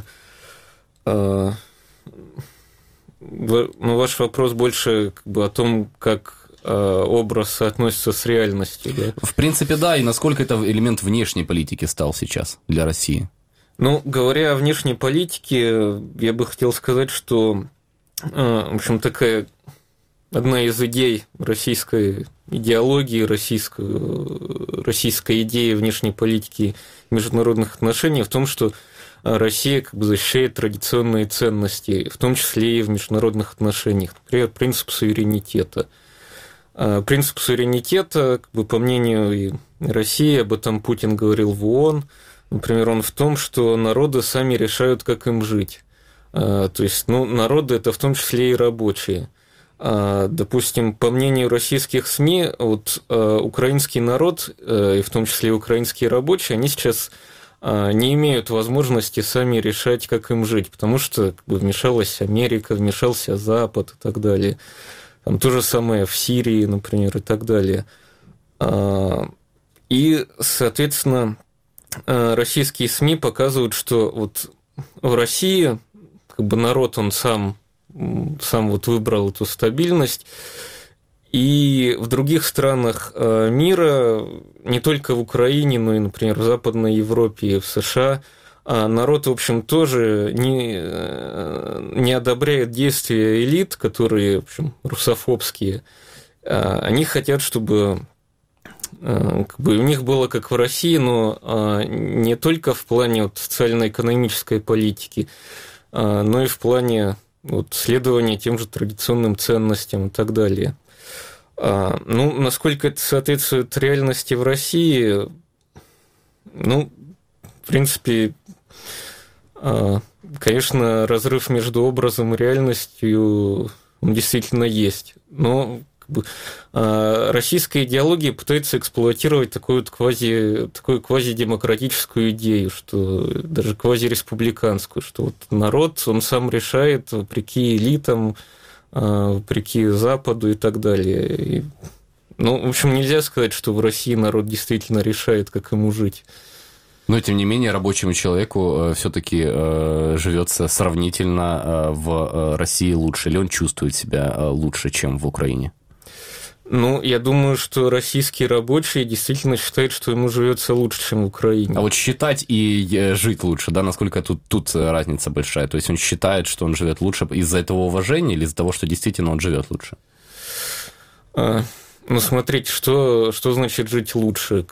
Ваш вопрос больше о том, как образ соотносится с реальностью, да? В принципе, да, и насколько это элемент внешней политики стал сейчас для России? Говоря о внешней политике, я бы хотел сказать, что, в общем, такая одна из идей российской идеологии, российской идеи внешней политики и международных отношений в том, что Россия защищает традиционные ценности, в том числе и в международных отношениях. Например, принцип суверенитета. Принцип суверенитета, как бы, по мнению и России, об этом Путин говорил в ООН, например, он в том, что народы сами решают, как им жить. То есть, народы – это в том числе и рабочие. Допустим, по мнению российских СМИ, вот украинский народ, и в том числе и украинские рабочие, они сейчас не имеют возможности сами решать, как им жить, потому что как бы, вмешалась Америка, вмешался Запад и так далее. Там то же самое в Сирии, например, и так далее. И, соответственно, российские СМИ показывают, что вот в России как бы народ, он сам вот выбрал эту стабильность, и в других странах мира, не только в Украине, но и, например, в Западной Европе и в США, народ, в общем, тоже не одобряет действия элит, которые, в общем, русофобские. Они хотят, чтобы как бы у них было как в России, но не только в плане вот социально-экономической политики, но и в плане вот следования тем же традиционным ценностям и так далее. Насколько это соответствует реальности в России, в принципе, конечно, разрыв между образом и реальностью он действительно есть. Но как бы, российская идеология пытается эксплуатировать такую квазидемократическую идею, что даже квазиреспубликанскую, что вот народ, он сам решает вопреки элитам, вопреки Западу и так далее. И, в общем, нельзя сказать, что в России народ действительно решает, как ему жить. Но, тем не менее, рабочему человеку все-таки живется сравнительно в России лучше, или он чувствует себя лучше, чем в Украине? Я думаю, что российские рабочие действительно считают, что ему живется лучше, чем в Украине. А вот считать и жить лучше, да, насколько тут разница большая? То есть он считает, что он живет лучше из-за этого уважения или из-за того, что действительно он живет лучше? Смотрите, что значит жить лучше?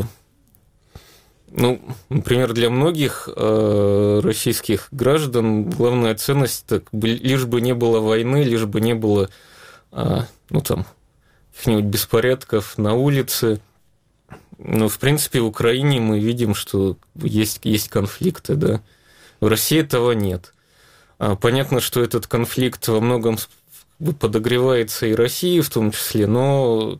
Например, для многих российских граждан главная ценность лишь бы не было войны, лишь бы не было каких-нибудь беспорядков на улице. Но, в принципе, в Украине мы видим, что есть конфликты, да. В России этого нет. Понятно, что этот конфликт во многом подогревается и Россией в том числе, но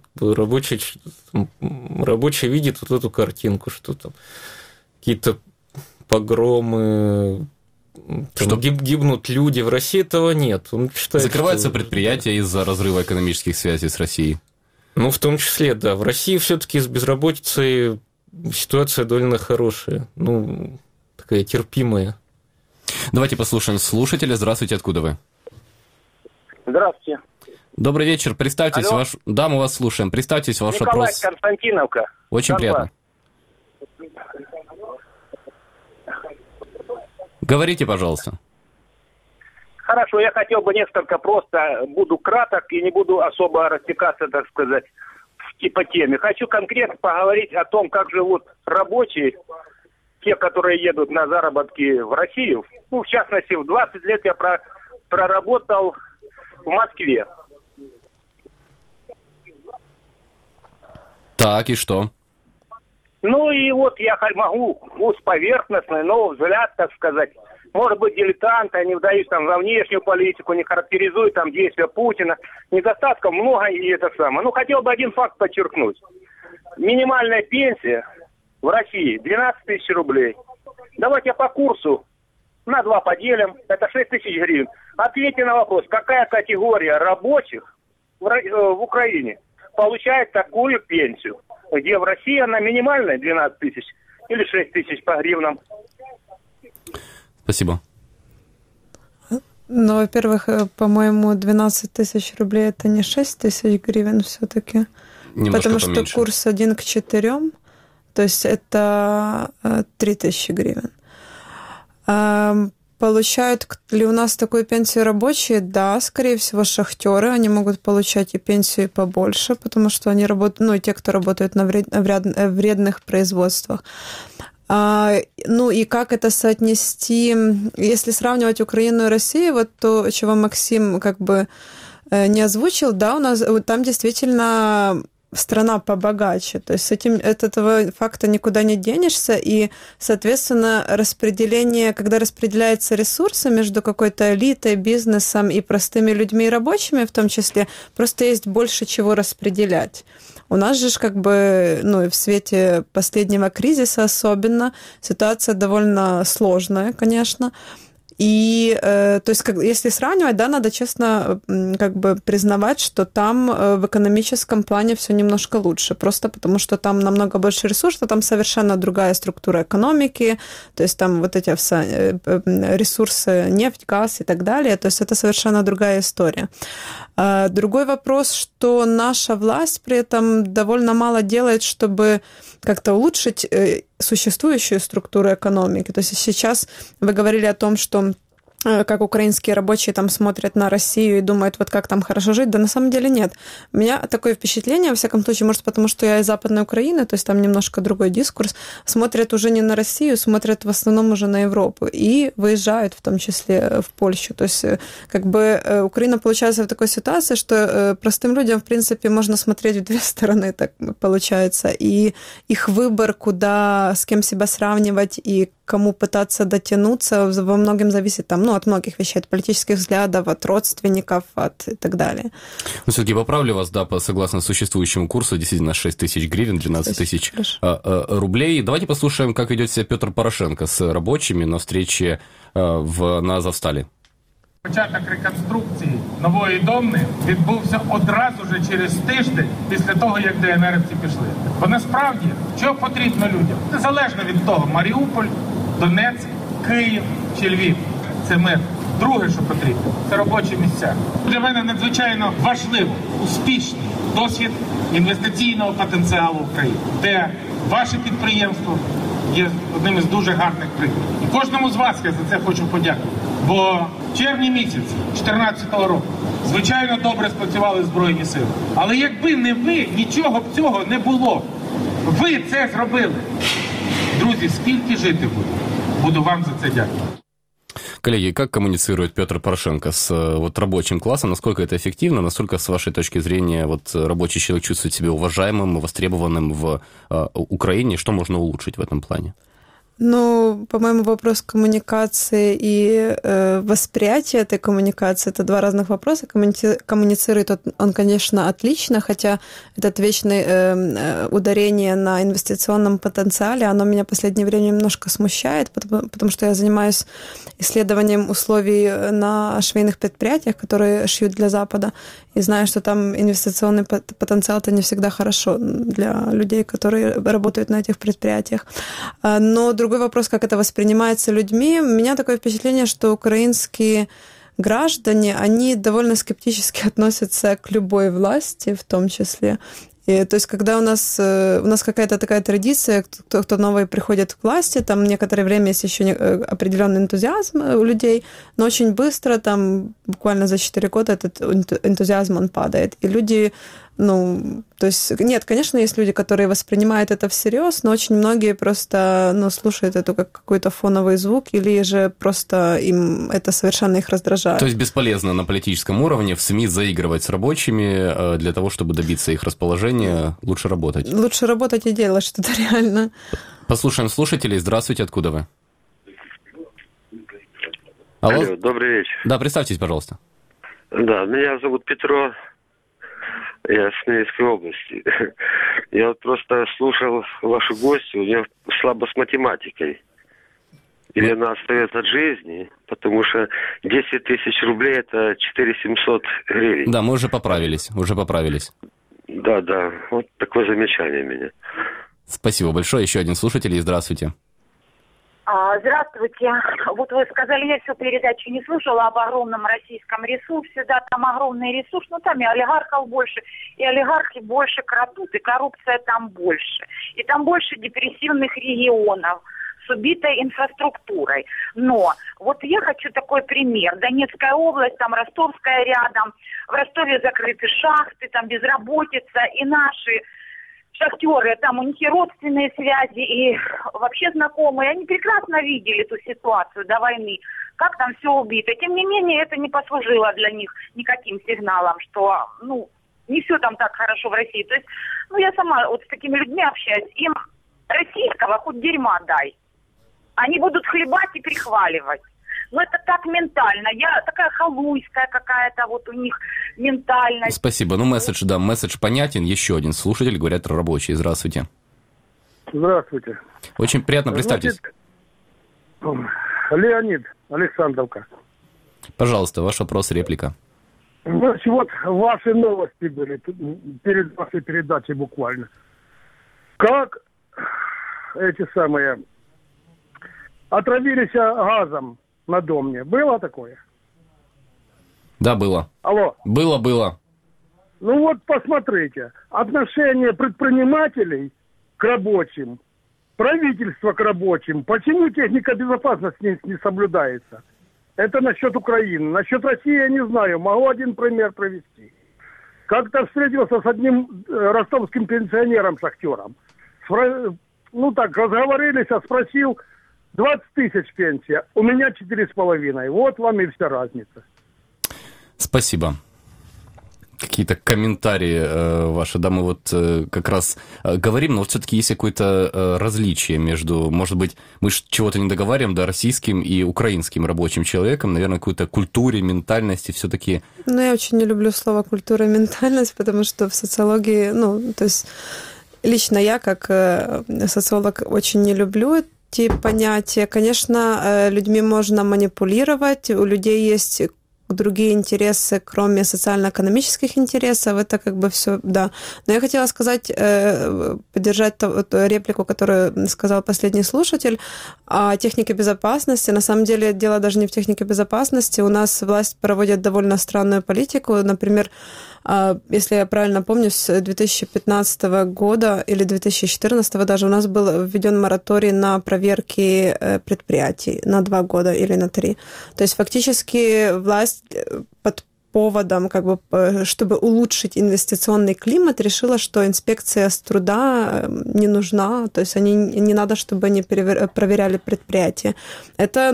рабочий видит вот эту картинку, что там какие-то погромы, что гибнут люди. В России этого нет. Он считает, закрываются предприятия из-за разрыва экономических связей с Россией. В том числе, да. В России все-таки с безработицей ситуация довольно хорошая, такая терпимая. Давайте послушаем слушателя. Здравствуйте, откуда вы? Здравствуйте. Добрый вечер. Представьтесь. Да, мы вас слушаем. Представьтесь, ваш Николай, вопрос. Константиновка. Очень приятно. Говорите, пожалуйста. Хорошо, я хотел бы несколько просто, буду краток и не буду особо растекаться, так сказать, по теме. Хочу конкретно поговорить о том, как живут рабочие, те, которые едут на заработки в Россию. В частности, в 20 лет я проработал в Москве. Так, и что? И вот я могу с поверхностной, но взгляд, так сказать, может быть, дилетант, я не вдаюсь там во внешнюю политику, не характеризую там действия Путина. Недостатков много и это самое. Хотел бы один факт подчеркнуть. Минимальная пенсия в России 12 тысяч рублей. Давайте по курсу на 2 поделим, это 6 тысяч гривен. Ответьте на вопрос, какая категория рабочих в Украине получает такую пенсию, где в России она минимальная 12 тысяч или 6 тысяч по гривнам. Спасибо. Во-первых, по-моему, 12 тысяч рублей это не 6 тысяч гривен все-таки. Потому что поменьше. Курс 1 к 4, то есть это 3 тысячи гривен. Получают ли у нас такую пенсию рабочие? Да, скорее всего, шахтеры. Они могут получать и пенсию побольше, потому что они работают, те, кто работают на вредных производствах. И как это соотнести, если сравнивать Украину и Россию, вот то, чего Максим не озвучил, да, у нас там действительно страна побогаче. То есть от этого факта никуда не денешься. И, соответственно, распределение, когда распределяются ресурсы между какой-то элитой, бизнесом и простыми людьми и рабочими в том числе, просто есть больше чего распределять. У нас же как бы, ну, и в свете последнего кризиса особенно, ситуация довольно сложная, конечно. И, то есть, если сравнивать, да, надо честно как бы признавать, что там в экономическом плане все немножко лучше, просто потому что там намного больше ресурсов, там совершенно другая структура экономики, то есть там вот эти все ресурсы, нефть, газ и так далее, то есть это совершенно другая история. Другой вопрос, что наша власть при этом довольно мало делает, чтобы как-то улучшить существующую структуру экономики. То есть сейчас вы говорили о том, что как украинские рабочие там смотрят на Россию и думают, вот как там хорошо жить. Да на самом деле нет. У меня такое впечатление, во всяком случае, может, потому что я из Западной Украины, то есть там немножко другой дискурс, смотрят уже не на Россию, смотрят в основном уже на Европу и выезжают в том числе в Польшу. То есть как бы Украина получается в такой ситуации, что простым людям, в принципе, можно смотреть в две стороны, так получается. И их выбор, куда, с кем себя сравнивать и кому пытаться дотянуться, во многом зависит там, ну, от многих вещей, от политических взглядов, от родственников, от и так далее. Но все-таки поправлю вас, да, согласно существующему курсу, действительно 6 тысяч гривен, 12 тысяч рублей. Давайте послушаем, как ведет себя Петр Порошенко с рабочими на встрече на Азовсталі. Початок реконструкції Нової Домни відбувся одразу ж через тиждень після того, як ДНРівці пішли. Бо насправді, що потрібно людям? Незалежно від того, Маріуполь, Донецьк, Київ чи Львів. Це мир. Друге, що потрібно, це робочі місця. Для мене надзвичайно важливо, успішний досвід інвестиційного потенціалу України, де ваше підприємство є одним із дуже гарних прикладів. І кожному з вас я за це хочу подякувати. Бо в червні місяці 2014 року, звичайно, добре спрацювали Збройні сили. Але якби не ви, нічого б цього не було. Ви це зробили. Друзі, скільки жити буде? Буду вам за це дякувати. Коллеги, как коммуницирует Петр Порошенко с вот, рабочим классом? Насколько это эффективно? Насколько, с вашей точки зрения, вот, рабочий человек чувствует себя уважаемым, востребованным в Украине? Что можно улучшить в этом плане? Ну, по-моему, вопрос коммуникации и восприятия этой коммуникации – это два разных вопроса. Коммуницирует он, конечно, отлично, хотя это вечное ударение на инвестиционном потенциале, оно меня в последнее время немножко смущает, потому что я занимаюсь исследованием условий на швейных предприятиях, которые шьют для Запада, и знаю, что там инвестиционный потенциал – это не всегда хорошо для людей, которые работают на этих предприятиях. Но другой вопрос, как это воспринимается людьми. У меня такое впечатление, что украинские граждане, они довольно скептически относятся к любой власти, в том числе. И, то есть, когда у нас какая-то такая традиция, кто новый приходит к власти, там некоторое время есть еще определенный энтузиазм у людей, но очень быстро, там буквально за 4 года этот энтузиазм, он падает. И люди, ну, то есть, нет, конечно, есть люди, которые воспринимают это всерьез, но очень многие просто, ну, слушают это как какой-то фоновый звук, или же просто им это совершенно их раздражает. То есть бесполезно на политическом уровне в СМИ заигрывать с рабочими для того, чтобы добиться их расположения, лучше работать. Лучше работать и делать что-то реально. Послушаем слушателей. Здравствуйте, откуда вы? Алло, добрый вечер. Да, представьтесь, пожалуйста. Да, меня зовут Петро. Я с Хмельницкой области. Я вот просто слушал вашу гостью, у нее слабо с математикой. Или она остается от жизни, потому что 10 тысяч рублей – это 4700 гривен. Да, мы уже поправились. Да, вот такое замечание у меня. Спасибо большое. Еще один слушатель. Здравствуйте. Здравствуйте. Вот вы сказали, я всю передачу не слушала об огромном российском ресурсе. Да, там огромный ресурс, но там и олигархов больше, и олигархи больше крадут, и коррупция там больше. И там больше депрессивных регионов с убитой инфраструктурой. Но вот я хочу такой пример. Донецкая область, там Ростовская рядом. В Ростове закрыты шахты, там безработица. И наши шахтеры, там у них и родственные связи, и вообще знакомые, они прекрасно видели эту ситуацию до войны, как там все убито. Тем не менее, это не послужило для них никаким сигналом, что, не все там так хорошо в России. То есть, я сама вот с такими людьми общаюсь, им российского хоть дерьма дай. Они будут хлебать и прихваливать. Но это так ментально. Я такая халуйская какая-то, вот у них ментальность. Спасибо. Месседж понятен. Еще один слушатель, говорят, рабочие. Здравствуйте. Здравствуйте. Очень приятно, представьтесь. Леонид, Александровка. Пожалуйста, ваш вопрос, реплика. Значит, вот ваши новости были перед вашей передачей буквально. Как эти самые отравились газом на доме? Было такое? Да, было. Алло. Было. Ну вот посмотрите, отношение предпринимателей к рабочим, правительства к рабочим, почему техника безопасности не соблюдается? Это насчет Украины. Насчет России я не знаю, могу один пример провести. Как-то встретился с одним ростовским пенсионером-шахтером. Разговорились, спросил, 20 тысяч пенсия, у меня 4,5. Вот вам и вся разница. Спасибо. Какие-то комментарии ваши, да, мы вот как раз говорим, но вот все-таки есть какое-то различие между, может быть, мы чего-то не договариваем, да, российским и украинским рабочим человеком, наверное, какой-то культуре, ментальности все-таки. Я очень не люблю слово культура и ментальность, потому что в социологии, то есть лично я, как социолог, очень не люблю эти понятия. Конечно, людьми можно манипулировать, у людей есть другие интересы, кроме социально-экономических интересов, это как бы все, да. Но я хотела сказать, поддержать ту реплику, которую сказал последний слушатель о технике безопасности. На самом деле дело даже не в технике безопасности. У нас власть проводит довольно странную политику. Например, если я правильно помню, с 2015 года или 2014 даже у нас был введен мораторий на проверки предприятий на 2 года или на 3. То есть фактически власть под поводом, чтобы улучшить инвестиционный климат, решила, что инспекция с труда не нужна, то есть не надо, чтобы они проверяли предприятия. Это,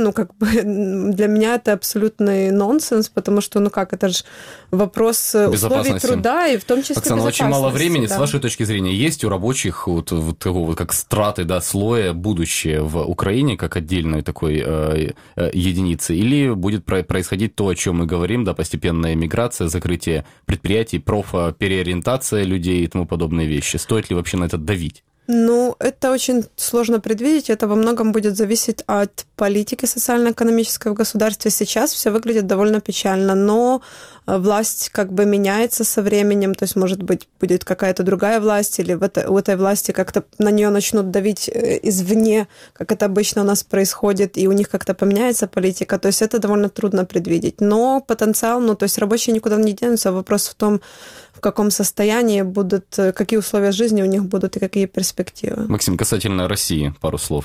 для меня это абсолютный нонсенс, потому что, это же вопрос условий труда, и в том числе Оксана, безопасности. очень мало времени. Да. С вашей точки зрения, есть у рабочих такого, как страты, да, слоя будущее в Украине, как отдельной такой единицы, или будет происходить то, о чем мы говорим, да, постепенная миграция, закрытие предприятий, переориентация людей и тому подобные вещи? Стоит ли вообще на это давить? Это очень сложно предвидеть. Это во многом будет зависеть от политики социально-экономической в государстве. Сейчас все выглядит довольно печально, но власть меняется со временем, то есть, может быть, будет какая-то другая власть, или у этой власти как-то на нее начнут давить извне, как это обычно у нас происходит, и у них как-то поменяется политика. То есть это довольно трудно предвидеть. Но потенциал, то есть рабочие никуда не денутся. Вопрос в том, в каком состоянии будут, какие условия жизни у них будут и какие перспективы. Максим, касательно России, пару слов.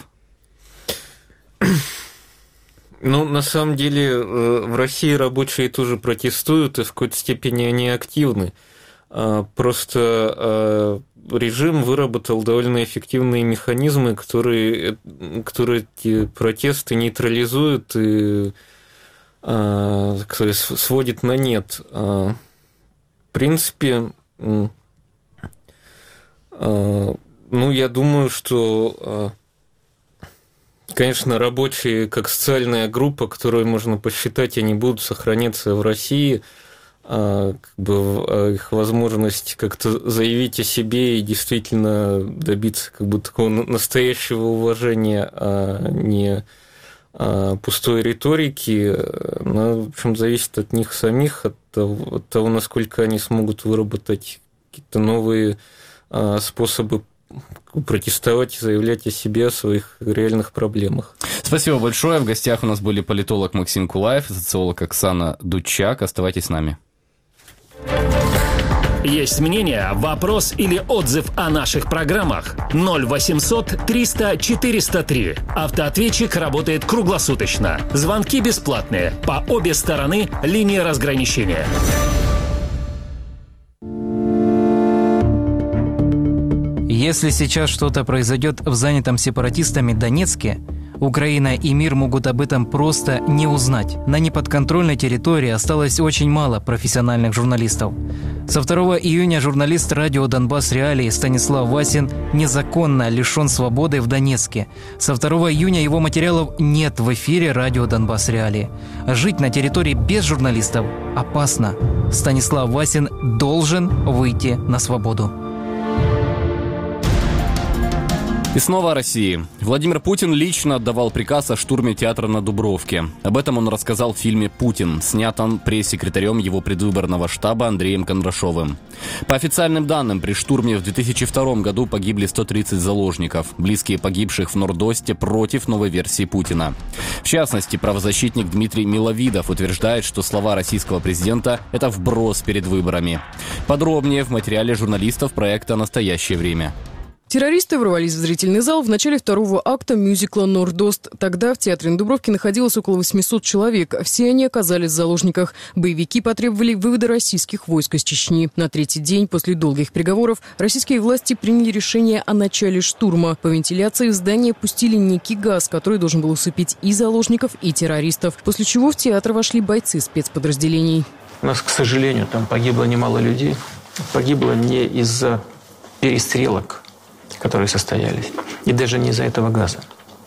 На самом деле в России рабочие тоже протестуют, и в какой-то степени они активны. Просто режим выработал довольно эффективные механизмы, которые эти протесты нейтрализуют и сводят на нет. В принципе, я думаю, что, конечно, рабочие как социальная группа, которую можно посчитать, они будут сохраняться в России, их возможность как-то заявить о себе и действительно добиться такого настоящего уважения, а не пустой риторики, она, в общем, зависит от них самих, от того, насколько они смогут выработать какие-то новые способы протестовать и заявлять о себе, о своих реальных проблемах. Спасибо большое. В гостях у нас были политолог Максим Кулаев и социолог Оксана Дудчак. Оставайтесь с нами. Есть мнение, вопрос или отзыв о наших программах? 0800 300 403. Автоответчик работает круглосуточно. Звонки бесплатные. По обе стороны линии разграничения. Если сейчас что-то произойдет в занятом сепаратистами Донецке, Украина и мир могут об этом просто не узнать. На неподконтрольной территории осталось очень мало профессиональных журналистов. Со 2 июня журналист радио «Донбасс Реалии» Станислав Васин незаконно лишен свободы в Донецке. Со 2 июня его материалов нет в эфире радио «Донбасс Реалии». Жить на территории без журналистов опасно. Станислав Васин должен выйти на свободу. И снова о России. Владимир Путин лично отдавал приказ о штурме театра на Дубровке. Об этом он рассказал в фильме «Путин», снятом пресс-секретарем его предвыборного штаба Андреем Кондрашовым. По официальным данным, при штурме в 2002 году погибли 130 заложников, близкие погибших в Нордосте против новой версии Путина. В частности, правозащитник Дмитрий Миловидов утверждает, что слова российского президента – это вброс перед выборами. Подробнее в материале журналистов проекта «Настоящее время». Террористы ворвались в зрительный зал в начале второго акта мюзикла «Нордост». Тогда в театре на Дубровке находилось около 800 человек. Все они оказались в заложниках. Боевики потребовали вывода российских войск из Чечни. На третий день после долгих переговоров российские власти приняли решение о начале штурма. По вентиляции в здание пустили некий газ, который должен был усыпить и заложников, и террористов. После чего в театр вошли бойцы спецподразделений. У нас, к сожалению, там погибло немало людей. Погибло не из-за перестрелок, которые состоялись, и даже не из-за этого газа,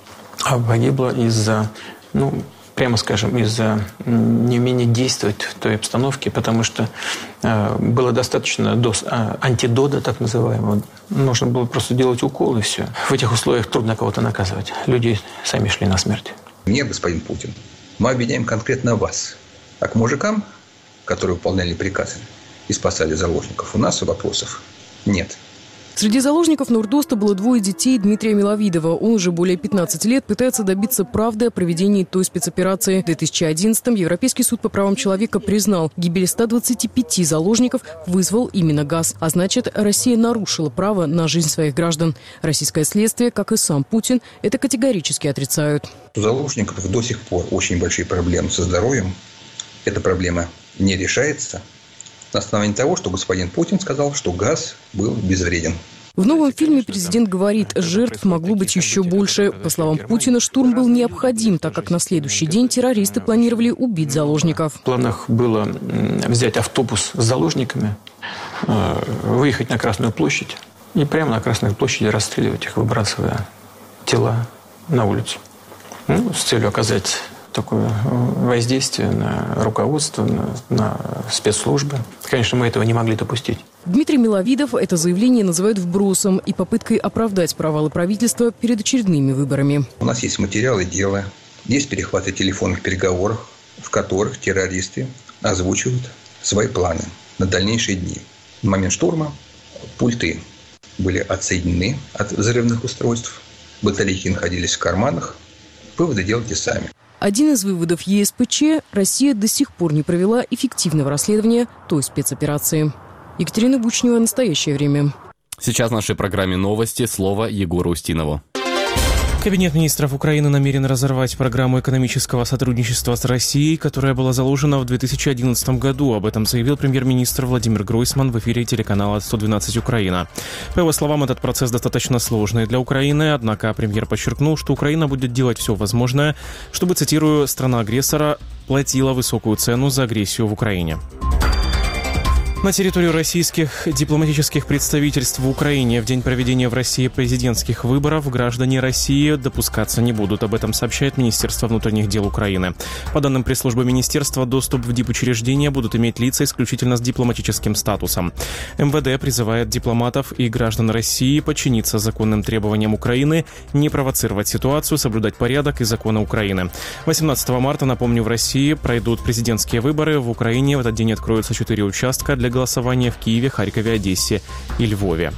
а погибло из-за, прямо скажем, из-за неумения действовать в той обстановке, потому что было достаточно доз антидота, так называемого. Нужно было просто делать укол, и все. В этих условиях трудно кого-то наказывать. Люди сами шли на смерть. Мне, господин Путин, мы обвиняем конкретно вас. А к мужикам, которые выполняли приказы и спасали заложников, у нас вопросов нет. Среди заложников Нордоста было 2 детей Дмитрия Миловидова. Он уже более 15 лет пытается добиться правды о проведении той спецоперации. В 2011-м Европейский суд по правам человека признал, гибель 125 заложников вызвал именно газ. А значит, Россия нарушила право на жизнь своих граждан. Российское следствие, как и сам Путин, это категорически отрицают. У заложников до сих пор очень большие проблемы со здоровьем. Эта проблема не решается на основании того, что господин Путин сказал, что газ был безвреден. В новом фильме президент говорит, жертв могло быть еще больше. По словам Путина, штурм был необходим, так как на следующий день террористы планировали убить заложников. В планах было взять автобус с заложниками, выехать на Красную площадь и прямо на Красной площади расстреливать их, выбрасывая тела на улицу. С целью оказать такое воздействие на руководство, на спецслужбы. Конечно, мы этого не могли допустить. Дмитрий Миловидов это заявление называет вбросом и попыткой оправдать провалы правительства перед очередными выборами. У нас есть материалы дела, есть перехваты телефонных переговоров, в которых террористы озвучивают свои планы на дальнейшие дни. В момент штурма пульты были отсоединены от взрывных устройств, батарейки находились в карманах. Выводы делайте сами. Один из выводов ЕСПЧ – Россия до сих пор не провела эффективного расследования той спецоперации. Екатерина Бучнева, «Настоящее время». Сейчас в нашей программе новости. Слово Егору Устинову. Кабинет министров Украины намерен разорвать программу экономического сотрудничества с Россией, которая была заложена в 2011 году. Об этом заявил премьер-министр Владимир Гройсман в эфире телеканала «112 Украина». По его словам, этот процесс достаточно сложный для Украины, однако премьер подчеркнул, что Украина будет делать все возможное, чтобы, цитирую, «страна-агрессора платила высокую цену за агрессию в Украине». На территорию российских дипломатических представительств в Украине в день проведения в России президентских выборов граждане России допускаться не будут. Об этом сообщает Министерство внутренних дел Украины. По данным пресс-службы министерства, доступ в дипучреждения будут иметь лица исключительно с дипломатическим статусом. МВД призывает дипломатов и граждан России подчиниться законным требованиям Украины, не провоцировать ситуацию, соблюдать порядок и законы Украины. 18 марта, напомню, в России пройдут президентские выборы. В Украине в этот день откроются 4 участка для голосования в Киеве, Харькове, Одессе и Львове.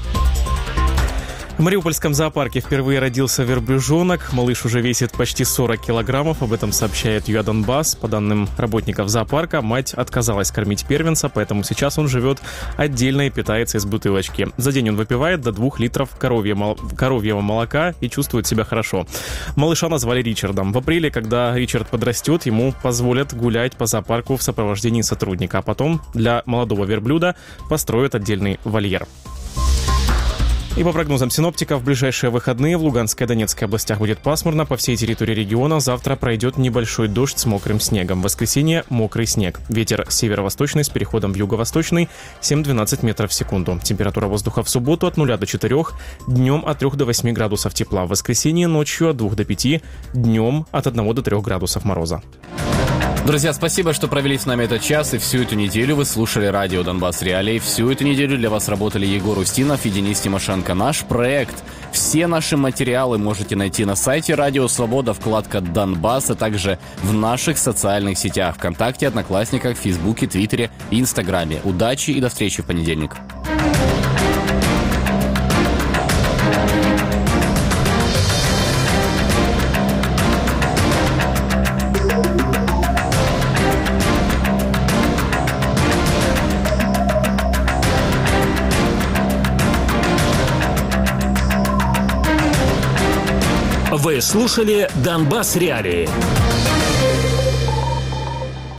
В Мариупольском зоопарке впервые родился верблюжонок. Малыш уже весит почти 40 килограммов. Об этом сообщает ЮА Донбасс. По данным работников зоопарка, мать отказалась кормить первенца, поэтому сейчас он живет отдельно и питается из бутылочки. За день он выпивает до 2 литров коровьего молока и чувствует себя хорошо. Малыша назвали Ричардом. В апреле, когда Ричард подрастет, ему позволят гулять по зоопарку в сопровождении сотрудника. А потом для молодого верблюда построят отдельный вольер. И по прогнозам синоптиков, в ближайшие выходные в Луганской и Донецкой областях будет пасмурно. По всей территории региона завтра пройдет небольшой дождь с мокрым снегом. В воскресенье мокрый снег. Ветер северо-восточный с переходом в юго-восточный 7-12 метров в секунду. Температура воздуха в субботу от 0 до 4, днем от 3 до 8 градусов тепла. В воскресенье ночью от 2 до 5, днем от 1 до 3 градусов мороза. Друзья, спасибо, что провели с нами этот час, и всю эту неделю вы слушали радио «Донбасс Реалии». Всю эту неделю для вас работали Егор Устинов и Денис Тимошенко. Наш проект, все наши материалы можете найти на сайте «Радио Свобода», вкладка «Донбасс», а также в наших социальных сетях ВКонтакте, Одноклассниках, Фейсбуке, Твиттере и Инстаграме. Удачи и до встречи в понедельник. Вы слушали «Донбасс Реалии».